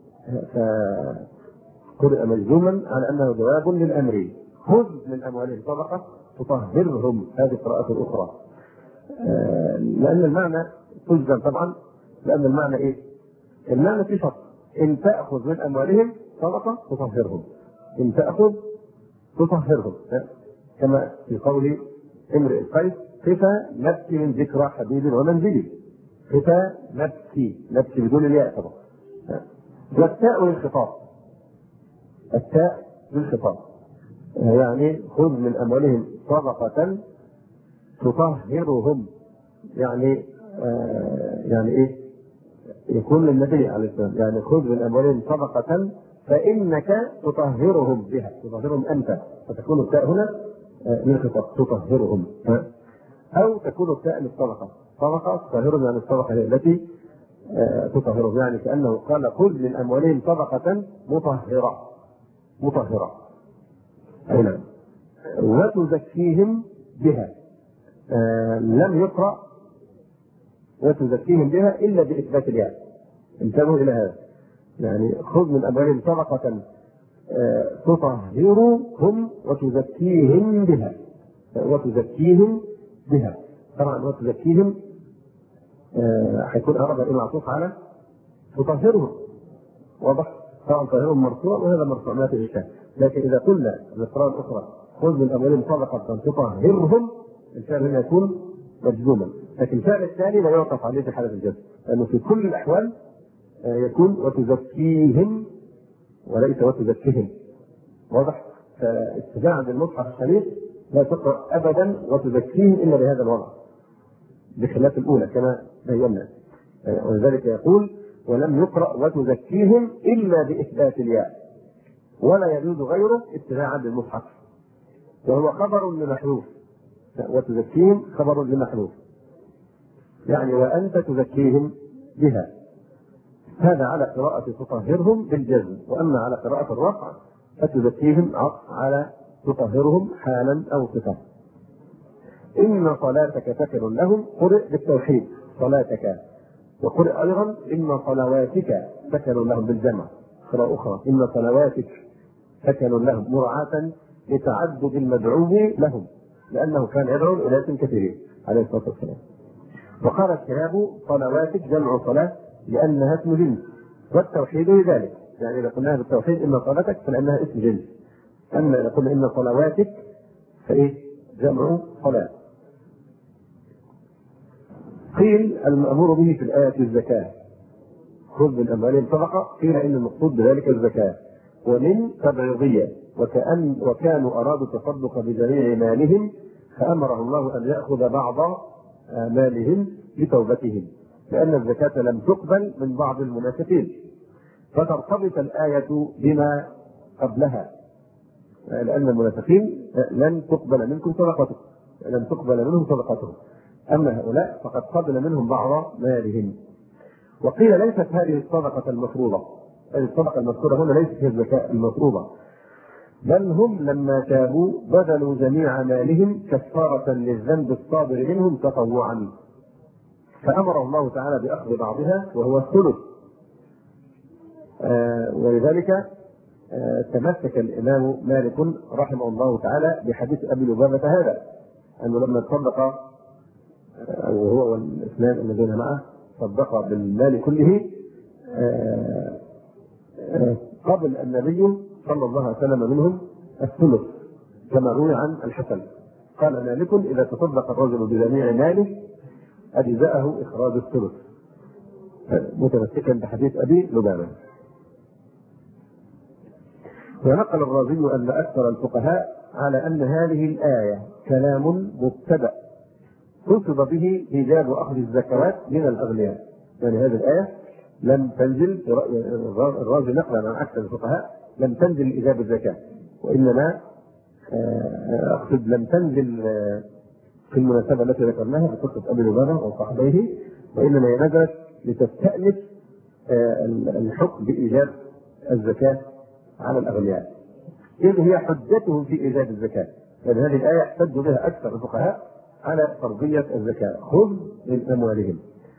فقرئ مجزوما على أنه جواب للأمر. خذ من أموالهم صدقة تطهرهم، هذه قراءة أخرى، لأن المعنى تجزم طبعا، لأن المعنى إيه؟ المعنى في شرط، إن تأخذ من أموالهم صدقة تطهرهم، إن تأخذ تطهرهم، كما في قول امرئ القيس خفا نفسي من ذكرى حبيب ومنزلي، خفا نفسي، نفسي بدون الياء طبعا. والتاء للخطاب، التاء للخطاب، يعني خذ من أموالهم صدقة تطهرهم، يعني آه يعني إيه؟ يكون للنبي عليه السلام، يعني خذ من أموالهم صدقة فإنك تطهرهم بها، تطهرهم أنت، فتكون التاء هنا آه للخطاب تطهرهم، أو تكون التاء للصدقة، صدقة تطهرهم يعني الصدقة هي التي آه تطهرهم، يعني كأنه قال خذ من أموالهم صدقة مطهرة مطهرة هنا وتزكيهم بها. آه لم يقرأ وتزكيهم بها إلا بإثبات الياء، انتبهوا إلى هذا، يعني خذ من أموالهم صدقة آه تطهرهم وتزكيهم بها، وتزكيهم بها، طبعا وتزكيهم هيكون آه أقرب إلى معطوف على تطهرهم، واضح؟ طبعا تطهرهم مرفوع وهذا مرفوع ما في إشكال، لكن إذا قلنا بالقراءة الأخرى خذ من أموالهم صدقة تطهرهم الفعل هنا يكون مجزوما، لكن الفعل الثاني لا يوقف عليه في حالة الجزم، لأنه في كل الأحوال يكون وتزكيهم وليس وتزكيهم. واضح؟ فاتباعا للمصحف الشريف لا تقرأ أبدا وتزكيهم إلا بهذا الوضع، بخلاف الأولى كما بينا. ولذلك يقول ولم يقرأ وتزكيهم إلا بإثبات الياء، ولا يجوز غيره اتباعا للمصحف، وهو خبر لمحذوف. وتزكيهم خبر لمحذوف، يعني وأنت تزكيهم بها. هذا على قراءة تطهرهم بالجزم، وأما على قراءة الرفع فتزكيهم عطف على تطهرهم حالا أو صفة. إن صلاتك سكن لهم قرئ بالتوحيد صلاتك، وقرئ أيضا إن صلواتك سكن لهم بالجمع. قراءة أخرى إن صلواتك سكن لهم، مراعاة لتعدد المدعو لهم، لأنه كان يدعو إلى كثيرين عليه الصلاة والسلام. وقال الشهاب صلواتك جمع صلاة لأنها اسم جنس، والتوحيد لذلك، يعني إذا قلناها بالتوحيد إن صلاتك فلأنها اسم جنس، أما إذا قلنا إن صلواتك فإيه جمع صلاة. قيل المأمور به في الآية الزكاة، خذ من أموالهم صدقة، قيل إن المقصود بذلك الزكاة، ومن تبعيضية، وكأن وكانوا أرادوا التصدق بجميع مالهم فأمره الله أن يأخذ بعض مالهم لتوبتهم، لأن الزكاة لم تقبل من بعض المنافقين، فترتبط الآية بما قبلها، لأن المنافقين لن تقبل منكم صدقتهم، لن تقبل منهم صدقتهم، أما هؤلاء فقد قبل منهم بعض مالهم. وقيل ليست هذه الصدقة المفروضة، هذه الصدقة المذكورة هنا ليست هي الزكاة المفروضة، بل هم لما تابوا بذلوا جميع مالهم كفارة للذنب الصادر منهم تطوعا، فأمر الله تعالى بأخذ بعضها وهو الثلث. آه ولذلك آه تمسك الإمام مالك رحمه الله تعالى بحديث أبي لبابة هذا، أنه لما تصدق أو هو والإثنان الذين معه صدق بالمال كله آه آه قبل النبي صلى الله عليه وسلم منهم الثلث، كما روي عن الحسن قال مالك إذا تصدق الرجل بجميع ماله أجزأه إخراج الثلث، متمسكا بحديث أبي لبابة. ونقل الرازي أن أكثر الفقهاء على أن هذه الآية كلام مبتدأ قصد به إيجاب أخذ الزكوات من الأغنياء، يعني هذه الآية لم تنزل، الرازي نقلا عن أكثر الفقهاء لم تنزل إيجاب الزكاة، وإنما أقصد لم تنزل في المناسبة التي ذكرناها بقصة أبي لبابة وصحبيه، وإنما نزلت لتستأنف الحكم بإيجاب الزكاة على الأغنياء، إذ هي حجتهم في إيجاب الزكاة، لأن هذه الآية احتج بها أكثر الفقهاء على فرضية الزكاة، خذ من أموالهم.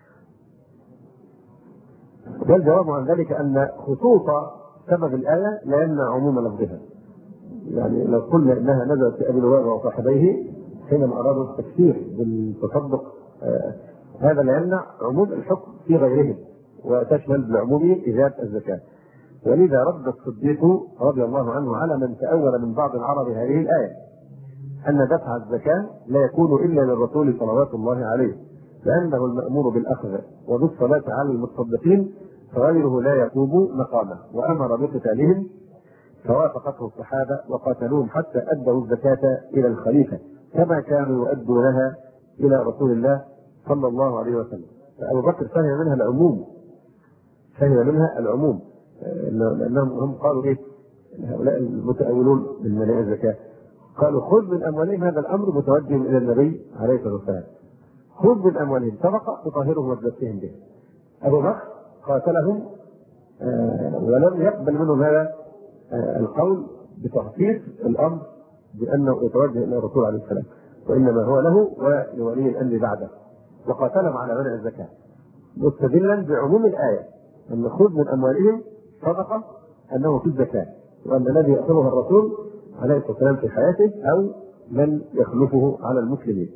والجواب عن ذلك أن خصوص سبب الآية لا يمنع عموم لفظها، يعني لو قلنا إنها نزلت في أبي لبابة وصاحبيه حينما أرادوا التكفير بالتصدق آه هذا لا يمنع عموم الحكم في غيرهم، وتشمل بالعموم إيجاب الزكاة. ولذا رد الصديق رضي الله عنه على من تأول من بعض العرب هذه الآية أن دفع الزكاة لا يكون إلا للرسول صلوات الله عليه، لأنه المأمور بالأخذ وبالصلاة على المتصدقين فغيره لا يقوم مقامه، وأمر بقتالهم فوافقته الصحابة وقاتلوهم حتى أدوا الزكاة إلى الخليفة كما كانوا يؤدونها إلى رسول الله صلى الله عليه وسلم. فأبو بكر فهم منها العموم، فهم منها العموم لأنهم هم قالوا إيه هؤلاء المتأولون من منع الزكاة، قالوا خذ من أموالهم، هذا الأمر متوجه إلى النبي عليه الصلاة والسلام، خذ من أموالهم صدقة تطهرهم وتزكيهم به. أبو بكر قاتلهم آه ولم يقبل منهم هذا آه القول بتخصيص الأمر بأنه يتوجه إلى الرسول عليه السلام، وإنما هو له ولولي الأمر بعده، وقاتلهم على منع الزكاة مستدلا بعموم الآية أن خذ من أموالهم صدقة أنه في الزكاة، وأن الذي يأخذها الرسول عليه الصلاة والسلام في حياته أو من يخلفه على المسلمين.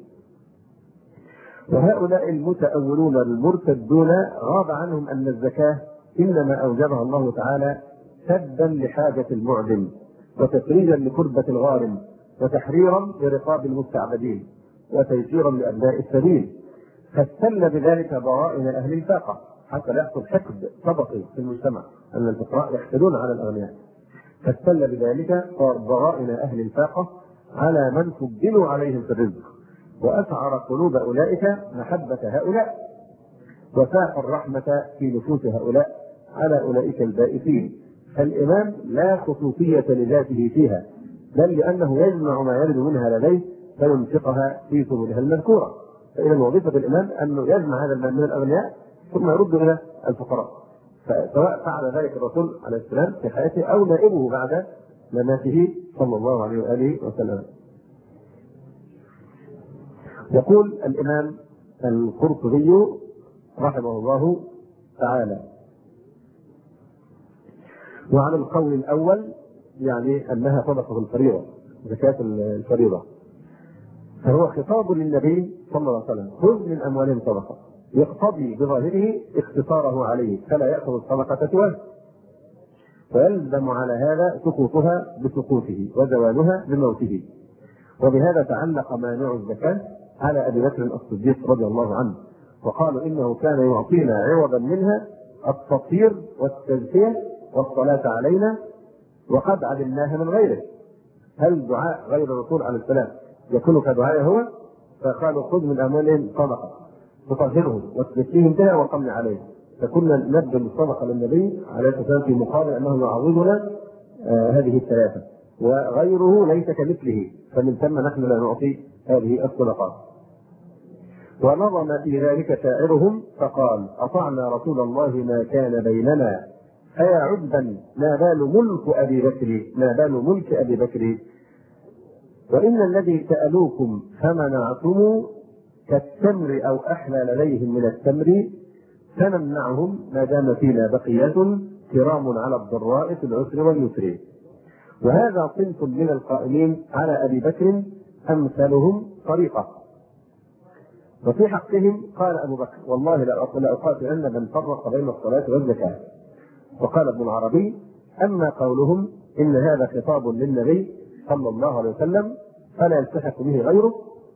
وهؤلاء المتأولون المرتدون غاب عنهم أن الزكاة إنما أوجبها الله تعالى سدا لحاجة المعدم، وتفريجا لكربة الغارم، وتحريرا لرقاب المستعبدين، وتيسيرا لأبناء السبيل، فاستل بذلك ضرائن أهل الفاقة حتى لا يحصل حقد طبقي في المجتمع ان الفقراء يحقدون على الاغنياء. فاستل بذلك ضغائن اهل الفاقه على من فضلوا عليهم في الرزق، واشعر قلوب اولئك محبه هؤلاء، وساق الرحمه في نفوس هؤلاء على اولئك البائسين. فالامام لا خصوصيه لذاته فيها، بل لانه يجمع ما يرد منها لديه فينفقها في سبلها المذكوره. فاذا وظيفه الامام انه يجمع هذا المال من الاغنياء ثم يرد الى الفقراء، فسواء فعل ذلك الرسول عليه السلام في حياته او نائبه بعد مماته صلى الله عليه واله وسلم. يقول الامام القرطبي رحمه الله تعالى: وعلى القول الاول يعني انها صدقه الفريضه، زكاه الفريضه، فهو خطاب للنبي صلى الله عليه وسلم: خذ من اموالهم صدقه، يقتضي بظاهره اقتصاره عليه فلا ياخذ الصدقه سواه، ويلزم على هذا سقوطها بسقوطه وزوالها بموته. وبهذا تعلق مانع الزكاه على ابي بكر الصديق رضي الله عنه، وقالوا انه كان يعطينا عوضا منها التطهير والتزكيه والصلاه علينا، وقد علمناها من غيره. هل دعاء غير الرسول عليه السلام يكون كدعاء هو؟ فقالوا خذ من اموالهم صدقه تطهرهم وتزكيهم بها وقمن عليهم، فكنا نبذل الصدقه للنبي عليه الصلاه والسلام في مقابل انه يعوضنا آه هذه الثلاثه، وغيره ليس كمثله، فمن ثم نحن لا نعطي هذه الصدقات. ونظم في ذلك شاعرهم فقال: اطعنا رسول الله ما كان بيننا، فيا عبدا ما بال ملك ابي بكر، ما بال ملك ابي بكر، وان الذي سالوكم فمنعتم كالتمر او احلى لديهم من التمر، فنمنعهم ما دام فينا بقيه كرام على الضراء في العسر واليسر. وهذا صنف من القائلين على ابي بكر امثالهم طريقه. وفي حقهم قال ابو بكر: والله لاقاتلن من فرق بين الصلاه والزكاه. وقال ابن العربي: اما قولهم ان هذا خطاب للنبي صلى الله عليه وسلم فلا يلتحق به غيره،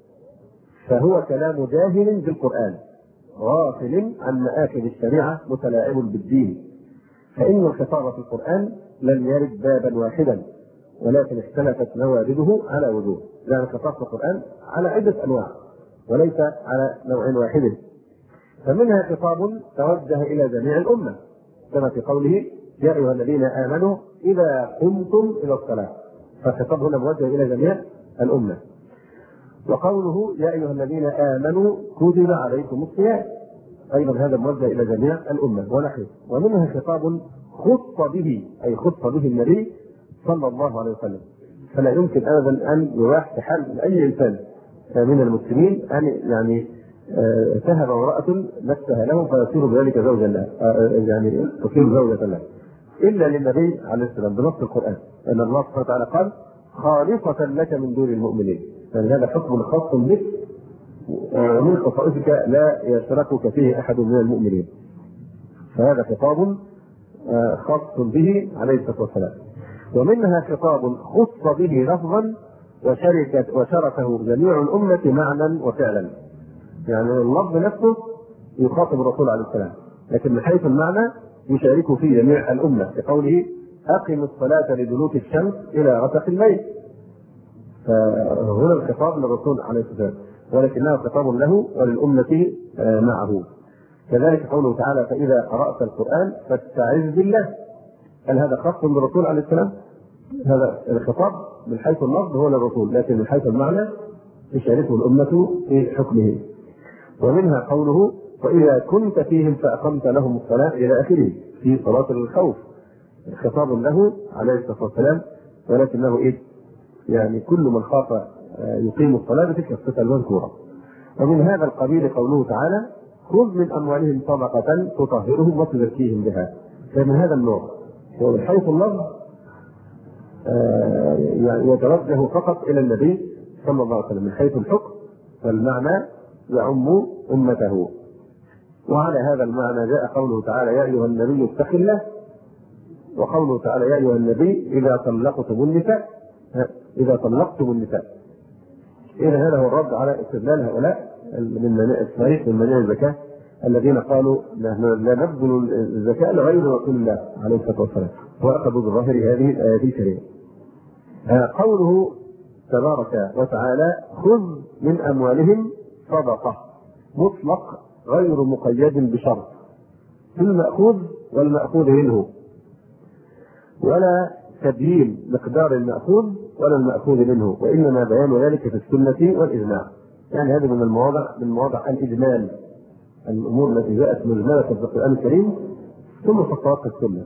فهو كلام جاهل بالقرآن غافل عن مآخذ الشريعة متلاعب بالدين، فإن الخطاب في القرآن لم يرد بابا واحدا، ولكن اختلفت موارده على وجوه. يعني الخطاب في القرآن على عدة أنواع وليس على نوع واحد. فمنها خطاب توجه إلى جميع الأمة كما في قوله: يا أيها الذين آمنوا إذا قمتم إلى الصلاة، فالخطاب هنا موجه إلى جميع الأمة. وقوله: يا أيها الذين آمنوا كتب عليكم الصيام، أيضا هذا موجه إلى جميع الأمة ونحن. ومنها خطاب خص به، أي خص به النبي صلى الله عليه وسلم، فلا يمكن أبدا أن يواح حال أي إنسان من المسلمين أن يعني تهب امرأة نفسها له فيصير بذلك زوجا له، يعني تصير زوجة له، إلا للنبي عليه السلام بنص القرآن، أن الله سبحانه وتعالى قال: خالصة لك من دون المؤمنين. يعني هذا حكم خاص بك ومن خصائصك لا يشركك فيه أحد من المؤمنين، فهذا خطاب خاص به عليه الصلاة والسلام. ومنها خطاب خص به لفظا وشركت وشركه جميع الأمة معنى وفعلا، يعني اللفظ نفسه يخاطب الرسول عليه السلام، لكن من حيث المعنى يشارك فيه جميع الأمة كقوله: أقم الصلاة لدلوك الشمس إلى غسق الليل. فهنا الخطاب للرسول عليه السلام، ولكنه خطاب له وللأمة معه. كذلك قوله تعالى: فإذا قرأت القرآن فاستعذ بالله. هل هذا خاص بالرسول عليه السلام؟ هذا الخطاب من حيث اللفظ هو للرسول، لكن من حيث المعنى تشاركه الأمة في حكمه. ومنها قوله: وإذا كنت فيهم فأقمت لهم الصلاة إلى آخره، في صلاة الخوف، خطاب له عليه الصلاة والسلام، ولكنه إيه؟ يعني كل من خاف يقيم الصلاة بتلك الصفة المذكورة. ومن هذا القبيل قوله تعالى: خذ من أموالهم صدقة تطهرهم وتزكيهم بها. فمن هذا النوع ومن حيث اللفظ يعني يتوجه فقط إلى النبي صلى الله عليه وسلم، من حيث الحكم والمعنى يعم أمته. وعلى هذا المعنى جاء قوله تعالى: يا أيها النبي اتق الله، وقوله تعالى: يا أيها النبي إذا طلقتم النساء، إذا طلقتم النساء. إذا هذا هو الرد على استدلال هؤلاء من الصحيح من منع الزكاة الذين قالوا نحن لا نبذل الزكاة لغير رسول الله عليه الصلاة والسلام، وأخذوا بظاهر هذه الآيات الكريمة. قوله تبارك وتعالى خذ من أموالهم صدقة مطلق غير مقيد بشرط في المأخوذ والمأخوذ منه، ولا تبيين مقدار المأخوذ ولا المأخوذ منه، وإنما بيان ذلك في السنة والإجماع. يعني هذا من المواضع من مواضع الإجمال، الأمور التي جاءت مجملة في القرآن الكريم ثم فصلت السنة،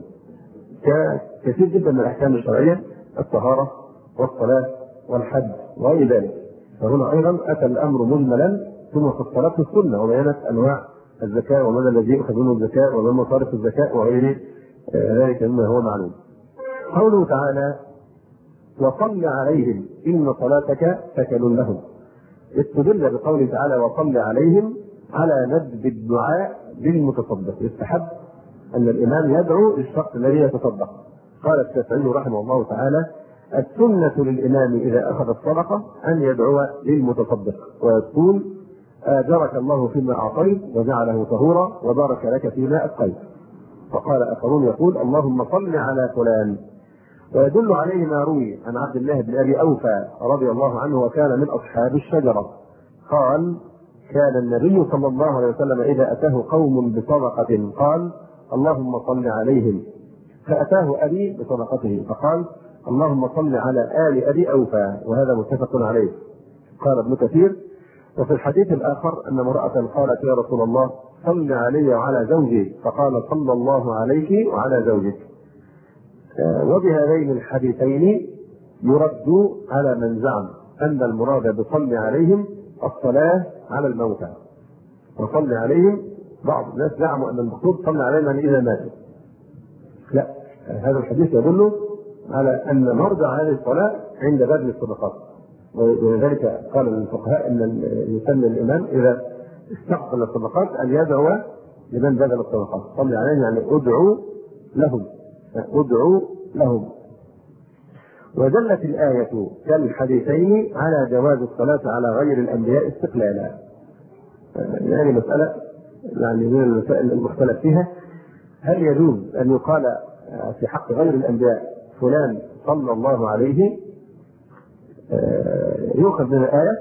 كثير جدا من الأحكام الشرعية، الطهارة والصلاة والحج وغير ذلك. فهنا أيضا أتى الأمر مجملا ثم فصلته السنة وبيانت أنواع الزكاة وماذا الذي يؤخذ منه الزكاة وما مصارف الزكاة وغير ذلك مما هو معلوم. قوله تعالى وصل عليهم إن صلاتك سكن لهم، استدل بقوله تعالى وصل عليهم على ندب الدعاء للمتصدق، يستحب أن الإمام يدعو للشخص الذي يتصدق. قال الشافعي رحمه الله تعالى السنة للإمام إذا أخذ الصدقة أن يدعو للمتصدق ويقول آجرك الله فيما أعطيت وجعله طهورا وبارك لك فيما أبقيت. وقال آخرون يقول اللهم صل على فلان. ويدل عليه ما روي عن عبد الله بن أبي أوفى رضي الله عنه وكان من أصحاب الشجرة، قال كان النبي صلى الله عليه وسلم إذا أتاه قوم بصدقة قال اللهم صل عليهم، فأتاه أبي بصدقته فقال اللهم صل على آل أبي أوفى، وهذا متفق عليه. قال ابن كثير وفي الحديث الآخر أن امرأة قالت يا رسول الله صل علي وعلى زوجي، فقال صلى الله عليك وعلى زوجك. وبهذين الحديثين يرد على من زعم أن المراد بصل عليهم الصلاة على الموتى، وصل عليهم بعض الناس زعموا أن المقصود صل عليهم من إذا ماتوا. لا، هذا الحديث يدل على أن مرجع هذه الصلاة عند بذل الصدقات، ولذلك قال الفقهاء أن يسمى الإمام إذا استقبل الصدقات أن يدعو لمن بذل الصدقات، صل عليهم يعني أدعو لهم ادعوا لهم. ودلت الآية كالحديثين على جواز الصلاة على غير الأنبياء استقلالا. يعني مسألة يعني من المسائل المختلف فيها، هل يجوز أن يقال في حق غير الأنبياء فلان صلى الله عليه؟ يؤخذ من الآية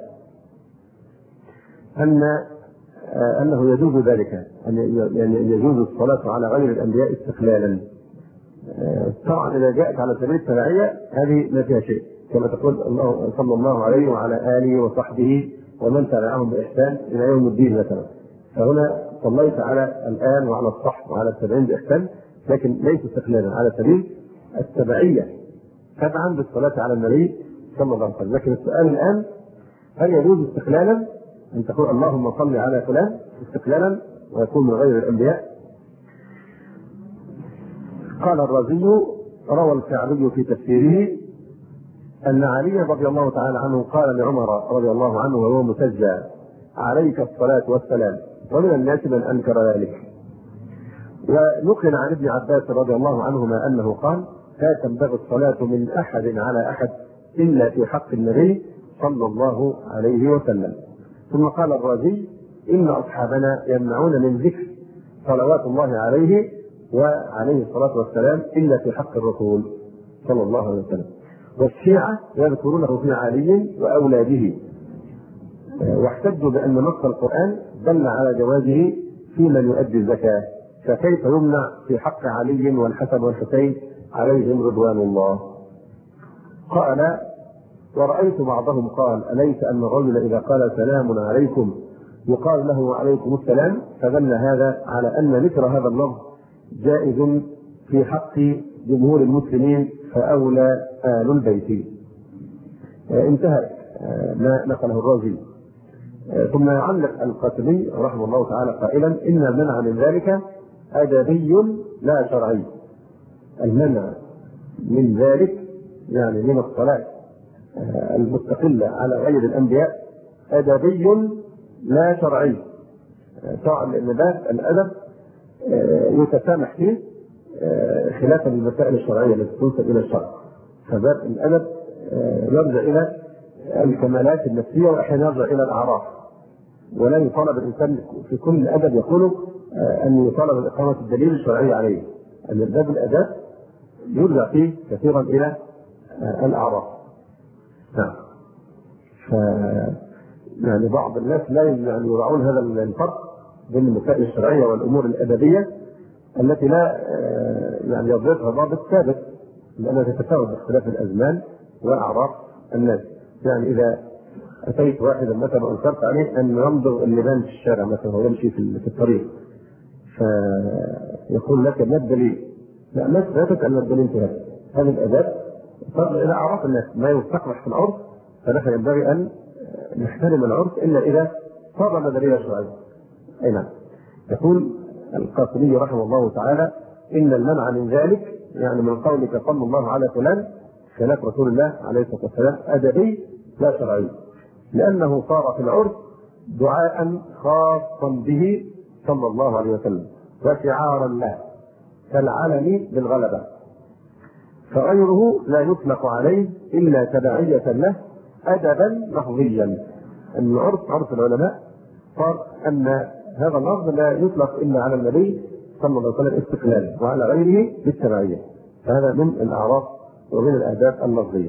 أن أنه يجوز ذلك، أن يجوز الصلاة على غير الأنبياء استقلالا. طبعا إذا جاءت على سبيل التبعية هذه ما فيها شيء، كما تقول الله صلى الله عليه وعلى آله وصحبه ومن تبعهم بإحسان إلى يوم الدين مثلا، فهنا صليت على الآن وعلى الصحب وعلى التابعين بإحسان، لكن ليس استقلالا على سبيل التبعية تبعا بالصلاة على النبي صلى الله عليه وسلم. لكن السؤال الآن هل يجوز استقلالا أن تقول اللهم صل على فلان استقلالا ويكون من غير الأنبياء؟ قال الرازي روى الكعبي في تفسيره أن علي رضي الله تعالى عنه قال لعمر رضي الله عنه وهو مسجى عليك الصلاة والسلام، ومن الناس من أنكر ذلك. ونقل عن ابن عباس رضي الله عنهما أنه قال لا تنبغي الصلاة من أحد على أحد إلا في حق النبي صلى الله عليه وسلم. ثم قال الرازي إن أصحابنا يمنعون من ذكر صلوات الله عليه وعليه الصلاة والسلام إلا في حق الرسول صلى الله عليه وسلم. والشيعة يذكرونه في علي وأولاده، واحتجوا بأن نص القرآن دل على جوازه في من يؤدي الزكاة، فكيف يمنع في حق علي والحسن والحسين عليهم رضوان الله؟ قال ورأيت بعضهم قال أليس أن الرجل إذا قال سلام عليكم يقال له وعليكم السلام؟ فدل هذا على أن ذكر هذا اللفظ جائز في حق جمهور المسلمين فأولى آل البيت. انتهى ما نقله الرازي. ثم يعلق القاسمي رحمه الله تعالى قائلا إن المنع من ذلك أدبي لا شرعي. المنع من ذلك يعني من الصلاة المستقلة على غير الأنبياء أدبي لا شرعي. طبعا لأن باب الأدب يتسامح فيه خلافا للمسائل الشرعية التي تنسب إلى الشرع، فباب الأدب يرجع إلى الكمالات النفسية وأحيانا يرجع إلى الأعراف، ولا يطالب الإنسان في كل أدب يقوله أن يطالب بإقامة الدليل الشرعي عليه، أن باب الأداء يرجع فيه كثيرا إلى الأعراف. نعم. ف يعني بعض الناس لا يعني يراعون هذا الفرق بين المسائل الشرعية والأمور الأدبية التي لا يعني يضبطها ضابط ثابت، لأنها تتفاوت باختلاف الأزمان وأعراف الناس. يعني إذا أتيت واحدا مثلا وأنكرت عليه أن ينظر اللبان في الشارع مثلا ويمشي في الطريق، فيقول لك ما الدليل؟ لا، ما ثبتت أن الدليل انتهى. هذه الأداب ترجع إلى أعراف الناس، ما يستقبح في العرف، فنحن ينبغي أن نحترم العرف إلا إذا صار دليل شرعي. أي نعم. يقول القاسمي رحمه الله تعالى: إن المنع من ذلك، يعني من قولك صلى الله على فلان خلاف رسول الله عليه الصلاة والسلام، أدبي لا شرعي، لأنه صار في العرف دعاء خاصا به صلى الله عليه وسلم وشعارا له كالعلم بالغلبة، فغيره لا يطلق عليه إلا تبعية له أدبا لفظيا. أن العرف عرف العلماء صار أن هذا اللفظ لا يطلق إلا على النبي صلى الله عليه وسلم استقلالا وعلى غيره بالتبعية، فهذا من الأعراف ومن الآداب اللفظية.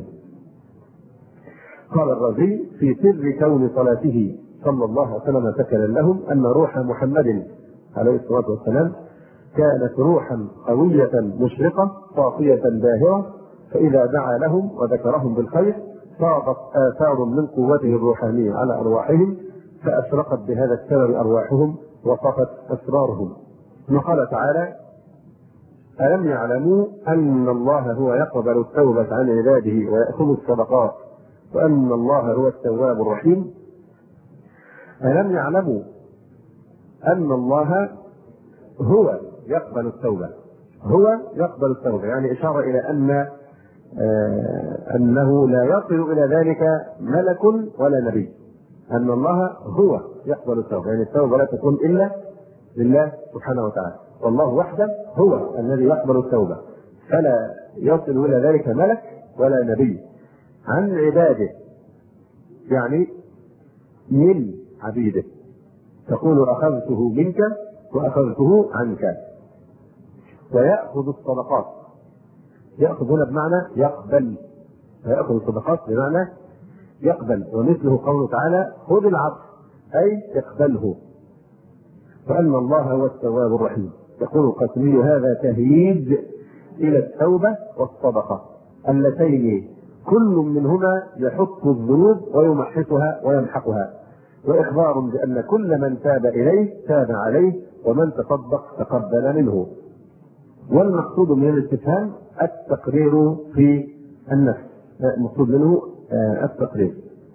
قال الرازي في سر كون صلاته صلى الله عليه وسلم سكنا لهم أن روح محمد عليه الصلاة والسلام كانت روحا قوية مشرقة صافية باهرة، فإذا دعا لهم وذكرهم بالخير صارت آثار من قوته الروحانية على أرواحهم، فأشرقت بهذا السبب أرواحهم وصفت أسرارهم. وقال تعالى: ألم يعلموا أن الله هو يقبل التوبة عن عباده ويأخذ الصدقات وأن الله هو التواب الرحيم. ألم يعلموا أن الله هو يقبل التوبة، هو يقبل التوبة، يعني إشارة إلى أن آه أنه لا يصل إلى ذلك ملك ولا نبي، أن الله هو يقبل التوبة، يعني التوبة لا تكون إلا لله سبحانه وتعالى، والله وحده هو الذي يقبل التوبة، فلا يصل إلى ذلك ملك ولا نبي عن عباده، يعني من عبيده، تقول أخذته منك وأخذته عنك. ويأخذ الصدقات، يأخذ هنا بمعنى يقبل، ويأخذ الصدقات بمعنى يقبل، ومثله قوله تعالى: خذ العفو أي اقبله، وأن الله هو التواب الرحيم. يقول القاسمي: هذا تهييج إلى التوبة والصدقة اللتين كل منهما يحط الذنوب ويمحصها ويمحقها، وإخبار بأن كل من تاب إليه تاب عليه، ومن تصدق تقبل منه. والمقصود من الاستفهام التقرير في النفس، المقصود منه التقرير.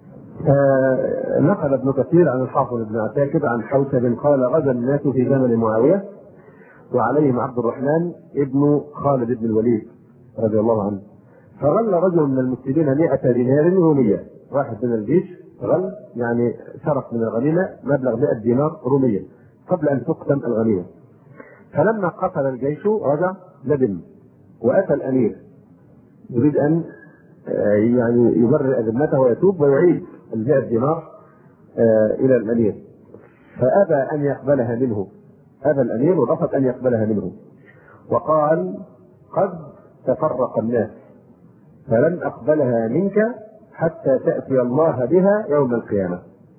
نقل ابن كثير عن الحافظ ابن عساكر عن حوشب قال: غزا الناس في زمن معاوية وعليهم عبد الرحمن ابن خالد بن الوليد رضي الله عنه، فغل رجل من المسلمين مئة دينار رومية، واحد من الجيش غل يعني سرق من الغنيمة مبلغ مئة دينار رومية قبل أن تقسم الغنيمة، فلما قتل الجيش رجع ندم وأتى الأمير يريد أن يعني يبرئ ذمته ويتوب ويعيد المئة دينار إلى الأمير، فأبى أن يقبلها منه، أبى الأمير ورفض أن يقبلها منه، وقال: قد تفرق الناس فلن أقبلها منك حتى تأتي الله بها يوم القيامة.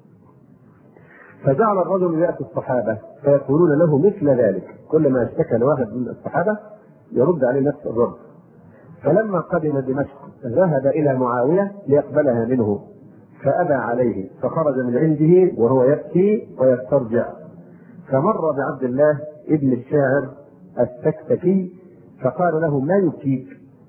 فجعل الرجل يأتي الصحابة فيقولون له مثل ذلك، كل ما اشتكى لواحد من الصحابة يرد عليه نفس الرد. فلما قدم دمشق ذهب إلى معاوية ليقبلها منه فأبى عليه، فخرج من عنده وهو يبكي ويسترجع، فمر بعبد الله ابن الشاعر السكسكي فقال له: ما يبكيك؟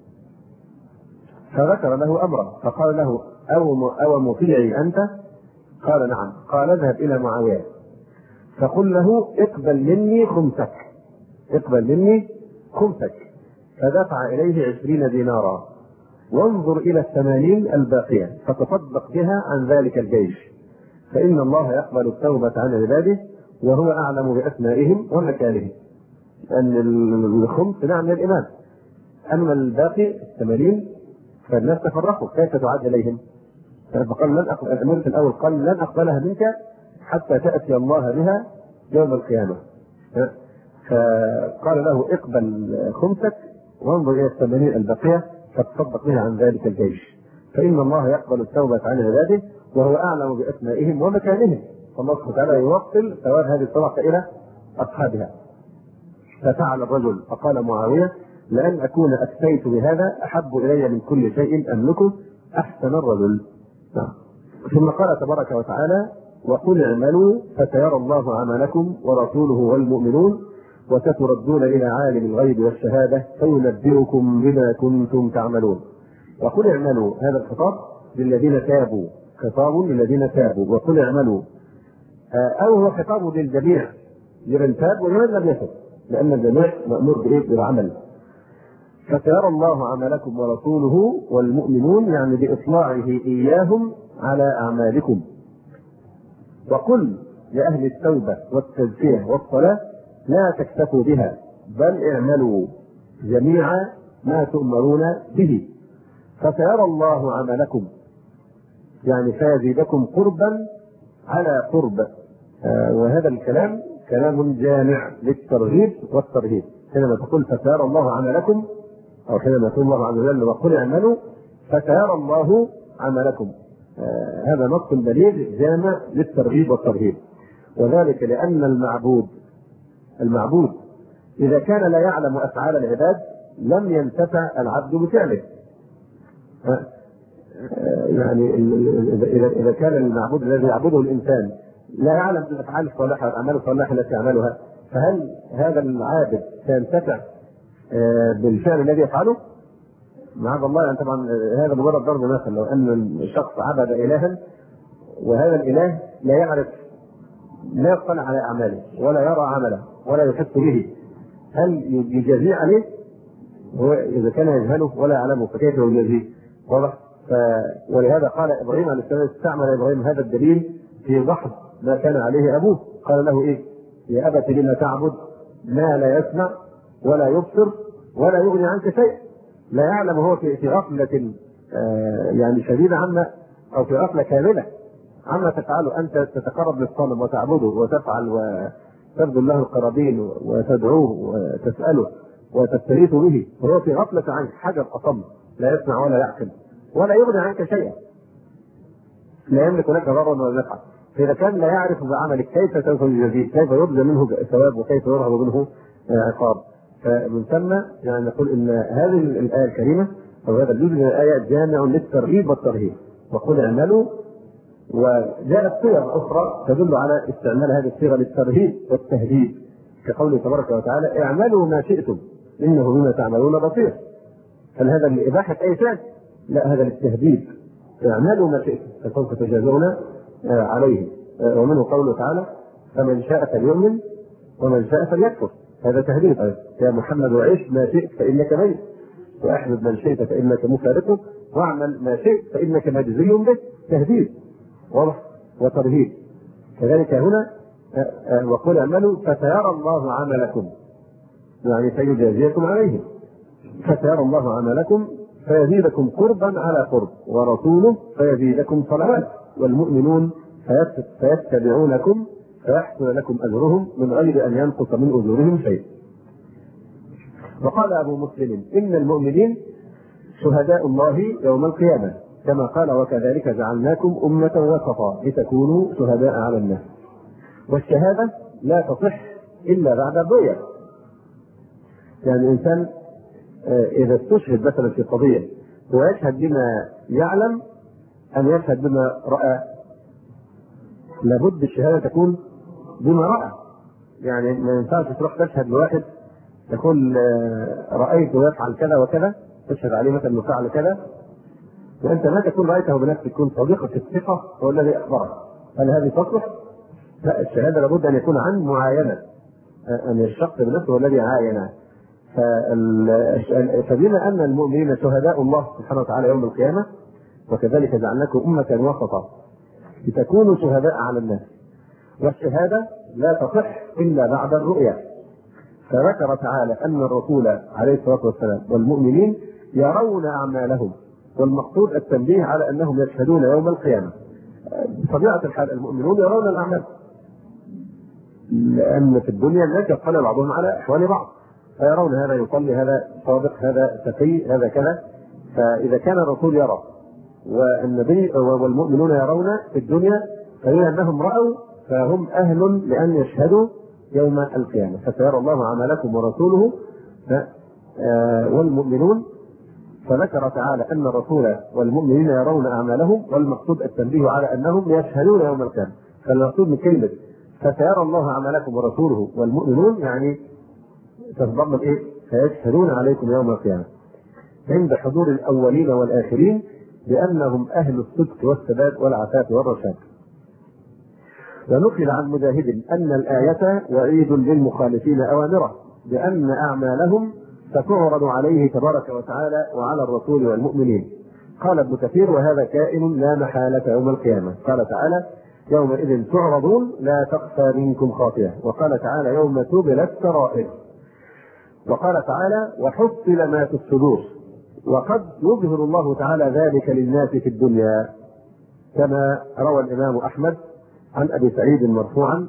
فذكر له أمره، فقال له: أو أو مطيعي أنت؟ قال: نعم. قال: اذهب إلى معاوية فقل له: اقبل مني خمسك، اقبل مني خمسك. فدفع إليه عشرين دينارا، وانظر إلى الثمانين الباقية فتصدق بها عن ذلك الجيش، فإن الله يقبل التوبة عن عباده وهو أعلم بأسمائهم ومكانهم. أن الخمس نعم للإمام، أما الباقي الثمانين فالناس تفرقوا، كيف تعاد إليهم؟ فقال: لن أقبل، الأمير في الأول قال: لن أقبلها منك حتى تأتي الله بها يوم القيامة. فقال له اقبل خمسك وانظر إلى الثمانين البقية فتصدق بها عن ذلك الجيش، فإن الله يقبل التوبة عن عباده وهو أعلم بأسمائهم ومكانهم، فالله سبحانه وتعالى يوصل ثواب هذه الصدقة إلى أصحابها. ففعل الرجل فقال معاوية لأن أكون أفتيت بهذا أحب إلي من كل شيء أملكه أحسن الرجل. ثم قال تبارك وتعالى وقل اعملوا فسيرى الله عملكم ورسوله والمؤمنون وستردون إلى عالم الغيب والشهادة فينبئكم بما كنتم تعملون. وقل اعملوا هذا الخطاب للذين تابوا، خطاب للذين تابوا، وقل اعملوا أو هو خطاب للجميع لمن تاب ولمن لم يتب، لأن الجميع مأمور بإيه؟ بالعمل. فسيرى الله عملكم ورسوله والمؤمنون يعني بإطلاعه إياهم على أعمالكم. وقل لأهل التوبة والتزكية والصلاة لا تكتفوا بها بل اعملوا جميعا ما تؤمرون به فسيرى الله عملكم يعني فيزيدكم قربا على قرب. آه وهذا الكلام كلام جامع للترغيب والترهيب. حينما تقول فسيرى الله عملكم أو حينما يقول الله عز وجل وقل اعملوا فسيرى الله عملكم، آه هذا نص بليغ جامع للترغيب والترهيب. وذلك لأن المعبود المعبود إذا كان لا يعلم أفعال العباد لم ينتفع العبد بفعله. آه يعني إذا كان المعبود الذي يعبده الإنسان لا يعلم الأفعال الصالحة والأعمال الصالحة التي يعملها، فهل هذا العابد سينتفع بالفعل الذي يفعله؟ معاذ الله. يعني طبعا هذا مجرد ضرب مثل. لو أن الشخص عبد إلها وهذا الإله لا يعرف لا يطلع على أعماله ولا يرى عمله ولا يحس به، هل يجازيه عليه؟ هو إذا كان يجهله ولا يعلمه فكيف يجازيه؟ واضح؟ ولهذا قال إبراهيم عليه السلام استعمل إبراهيم هذا الدليل في ضحك ما كان عليه أبوه. قال له إيه؟ يا أبت لما تعبد ما لا يسمع ولا يبصر ولا يغني عنك شيء. لا يعلم هو في غفلة آه يعني شديدة عما أو في غفلة كاملة عما تفعله. أنت تتقرب للصنم وتعبده وتفعل وتبذل له القرابين وتدعوه وتسأله وتستغيث به، وهو في غفلة عنك حجر أصم لا يسمع ولا يعقل ولا يغني عنك شيئا، لا يملك لك ضرا ولا نفعا. فإذا كان لا يعرف بعملك كيف سوف يجازيه، كيف يرجى منه ثواب وكيف يرهب منه عقاب. فمن ثم يعني نقول ان هذه الآية الكريمة او هذا الجزء من الآية جامع للترغيب والترهيب. وقل اعملوا، وجاءت صيغ أخرى تدل على استعمال هذه الصيغة للترهيب والتهديد كقوله تبارك وتعالى اعملوا ما شئتم إنه بما تعملون بصير. هل هذا لإباحة أي فعل؟ لا، هذا للتهديد. اعملوا ما شئتم فسوف تجازون عليه. ومنه قوله تعالى فمن شاء فليؤمن ومن شاء فليكفر. هذا تهديد. يا محمد وعيش ما شئت فإنك ميت وأحمد من شئت فإنك مفارقه واعمل ما شئت فإنك مجزي به. تهديد واضح وترهيب. كذلك هنا وقل اعملوا فسيرى الله عملكم يعني سيجازيكم عليه. فسيرى الله عملكم فيزيدكم قربا على قرب ورسوله فيزيدكم صلوات والمؤمنون فيتبعونكم فيحصل لكم أجرهم من غير أن ينقص من أجورهم شيء. وقال أبو مسلم إن المؤمنين شهداء الله يوم القيامة كما قال وكذلك جعلناكم أمة وسطا لتكونوا شهداء على الناس. والشهادة لا تصح إلا بعد الرؤية. يعني الإنسان إذا استشهد مثلا في قضية هو يشهد بما يعلم أن يشهد بما رأى. لابد الشهادة تكون بما رأى. يعني ما ينفعش تروح تشهد لواحد تقول رأيته يفعل كذا وكذا، تشهد عليه مثلا فعل كذا وأنت ما تكون رأيته بنفسك، تكون صديقك الثقة هو الذي أخبرك. هل هذه تصلح؟ لا، الشهادة لابد أن يكون عن معاينة، أن الشخص بنفسه هو الذي عاينه. فبما أن المؤمنين شهداء الله سبحانه وتعالى يوم القيامة وكذلك جعلناكم أمة وسطا لتكونوا شهداء على الناس. والشهادة لا تصح إلا بعد الرؤية. فذكر تعالى أن الرسول عليه الصلاة والسلام والمؤمنين يرون أعمالهم، والمقصود التنبيه على أنهم يشهدون يوم القيامة. بطبيعة الحال المؤمنون يرون الأعمال، لأن في الدنيا الناس يطلع بعضهم على أحوال بعض، فيرون هذا يصلي، هذا صادق، هذا تقي، هذا كذا. فإذا كان الرسول يرى والنبي والمؤمنون يرون في الدنيا، فهي أنهم رأوا فهم أهل لأن يشهدوا يوم القيامة. فسيرى الله عملكم ورسوله والمؤمنون. فذكر تعالى أن الرسول والمؤمنين يرون أعمالهم، والمقصود التنبيه على أنهم يشهدون يوم القيامة. فالمقصود من كلمة فسيرى الله عملكم ورسوله والمؤمنون يعني تتضمن إيه؟ فيشهدون عليكم يوم القيامة عند حضور الأولين والآخرين بأنهم أهل الصدق والثبات والعفاف والرشاد. ونقل عن مجاهد أن الآية وعيد للمخالفين أوامره بأن أعمالهم ستعرض عليه تبارك وتعالى وعلى الرسول والمؤمنين. قال ابن كثير وهذا كائن لا محالة يوم القيامة. قال تعالى يومئذ تعرضون لا تخفى منكم خافية. وقال تعالى يوم تبلى السرائر. وقال تعالى وحصل ما في الصدور. وقد يظهر الله تعالى ذلك للناس في الدنيا، كما روى الإمام أحمد عن أبي سعيد مرفوعا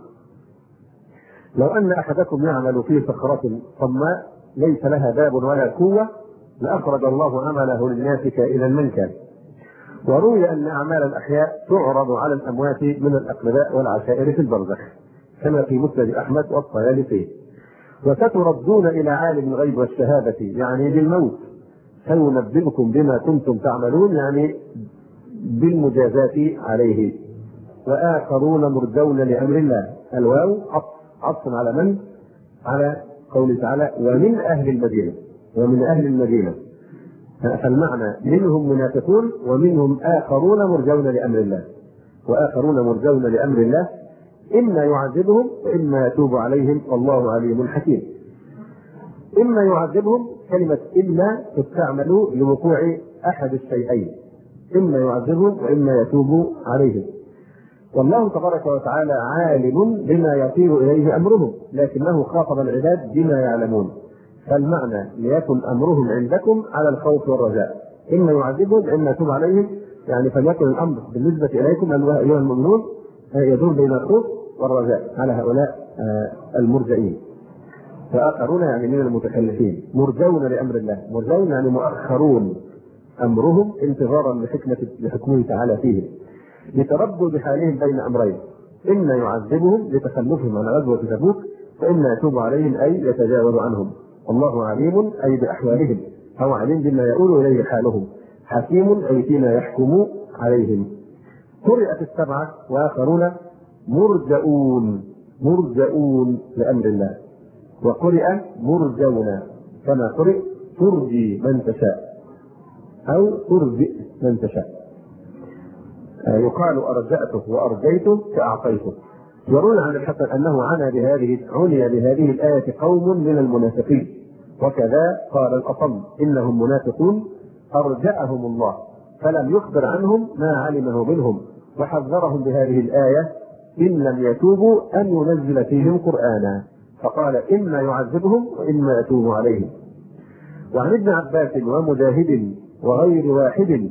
لو أن أحدكم يعمل في صخرة صماء ليس لها باب ولا قوة لأخرج الله عمله للناس كائنا من كان. وروي أن أعمال الأحياء تعرض على الأموات من الأقرباء والعشائر في البرزخ كما في مسند أحمد والطيالسي. وستردون إلى عالم الغيب والشهادة يعني بالموت سينبئكم بما كنتم تعملون يعني بالمجازات عليه. وآخرون مرجون لأمر الله. الواو عطف على من؟ على قوله تعالى ومن أهل المدينة. ومن أهل المدينة فالمعنى منهم منافقون ومنهم آخرون مرجون لأمر الله. وآخرون مرجون لأمر الله إما يعذبهم وإما يتوب عليهم والله عليم حكيم. إما يعذبهم كلمة إما تستعمل لوقوع أحد الشيئين، إما يعذبهم وإما يتوب عليهم. والله تبارك وتعالى عالم بما يطير إليه أمرهم لكنه خاطب العباد بما يعلمون. فالمعنى ليكن أمرهم عندكم على الخوف والرجاء، إما يعذبهم وإما يتوب عليهم يعني فليكن الأمر بالنسبة إليكم أيها المؤمنون يدور بين الخوف والرجاء على هؤلاء المرجئين. فآخرون يعني من المتكلفين مرجون لأمر الله. مرجون يعني مؤخرون أمرهم انتظارا لحكمة لحكمه تعالى فيهم لتردوا بحالهم بين أمرين، إما يعذبهم لتخلفهم عن غزوة تبوك وإما يتوب عليهم أي يتجاوز عنهم. الله عليم أي بأحوالهم أو عليم بما يؤول إليه حالهم، حكيم أي فيما يحكم عليهم. قرئت السبعة وآخرون مرجؤون مرجؤون لأمر الله. وقرئ مرجون كما قرئ ترجي من تشاء أو ترجئ من تشاء. يقال أرجأته وأرجيته كأعطيته. يرون عن الحسن أنه عني بهذه عني بهذه الآية قوم من المنافقين. وكذا قال الأصم إنهم منافقون أرجأهم الله فلم يخبر عنهم ما علمه منهم وحذرهم بهذه الآية إن لم يتوبوا أن ينزل فيهم قرآنا فقال إما يعذبهم وإما يتوب عليهم. وعن ابن عباس ومجاهد وغير واحد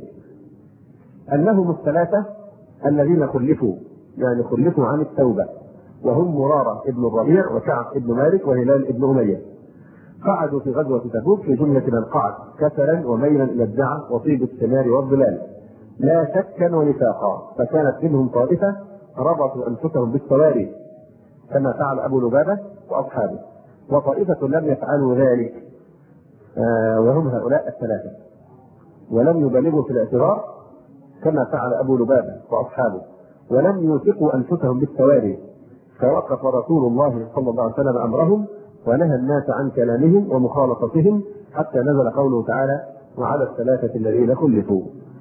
أنهم الثلاثة الذين خلفوا يعني خلفوا عن التوبة وهم مرارة ابن الربيع وكعب ابن مالك وهلال ابن أمية قعدوا في غزوة تبوك في جملة من قعد كسلا وميلا إلى الدعة وطيب الثمار والظلال لا شكا ونفاقا. فكانت منهم طائفة ربطوا أنفسهم بالصواري كما فعل أبو لبابة وأصحابه، وطائفة لم يفعلوا ذلك آه وهم هؤلاء الثلاثة ولم يبالغوا في الاعتذار كما فعل أبو لبابة وأصحابه ولم يوثقوا أنفسهم بالسواري. فوقف رسول الله صلى الله عليه وسلم أمرهم ونهى الناس عن كلامهم ومخالطتهم حتى نزل قوله تعالى وعلى الثلاثة الذين خلفوا.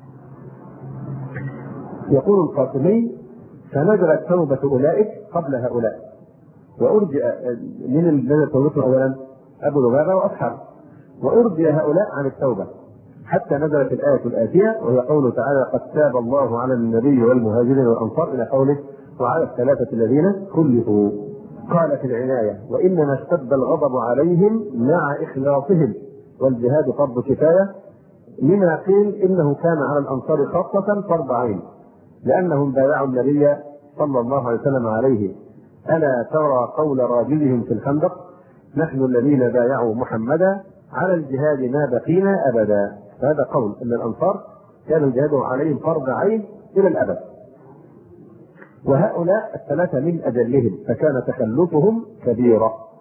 يقول القاسمي فنزلت توبة أولئك قبل هؤلاء وأرجئ من الذين توبتهم أولا أبو لبابة وأصحابه وأرجئ هؤلاء عن التوبة حتى نزلت الآية الآتية وهي قوله تعالى قد تاب الله على النبي والمهاجرين والأنصار إلى قوله وعلى الثلاثة الذين خلفوا. قال في العناية وإنما اشتد الغضب عليهم مع إخلاصهم والجهاد فرض كفاية لما قيل إنه كان على الأنصار خاصة فرض عين لأنهم بايعوا النبي صلى الله عليه وسلم عليه: ألا ترى قول راجلهم في الخندق: نحن الذين بايعوا محمدا على الجهاد ما بقينا أبدا. هذا قول أن الأنصار كان الجهاد عليهم فرض عين إلى الأبد. وهؤلاء الثلاثة من أجلهم، فكان تكلفهم كبيرا.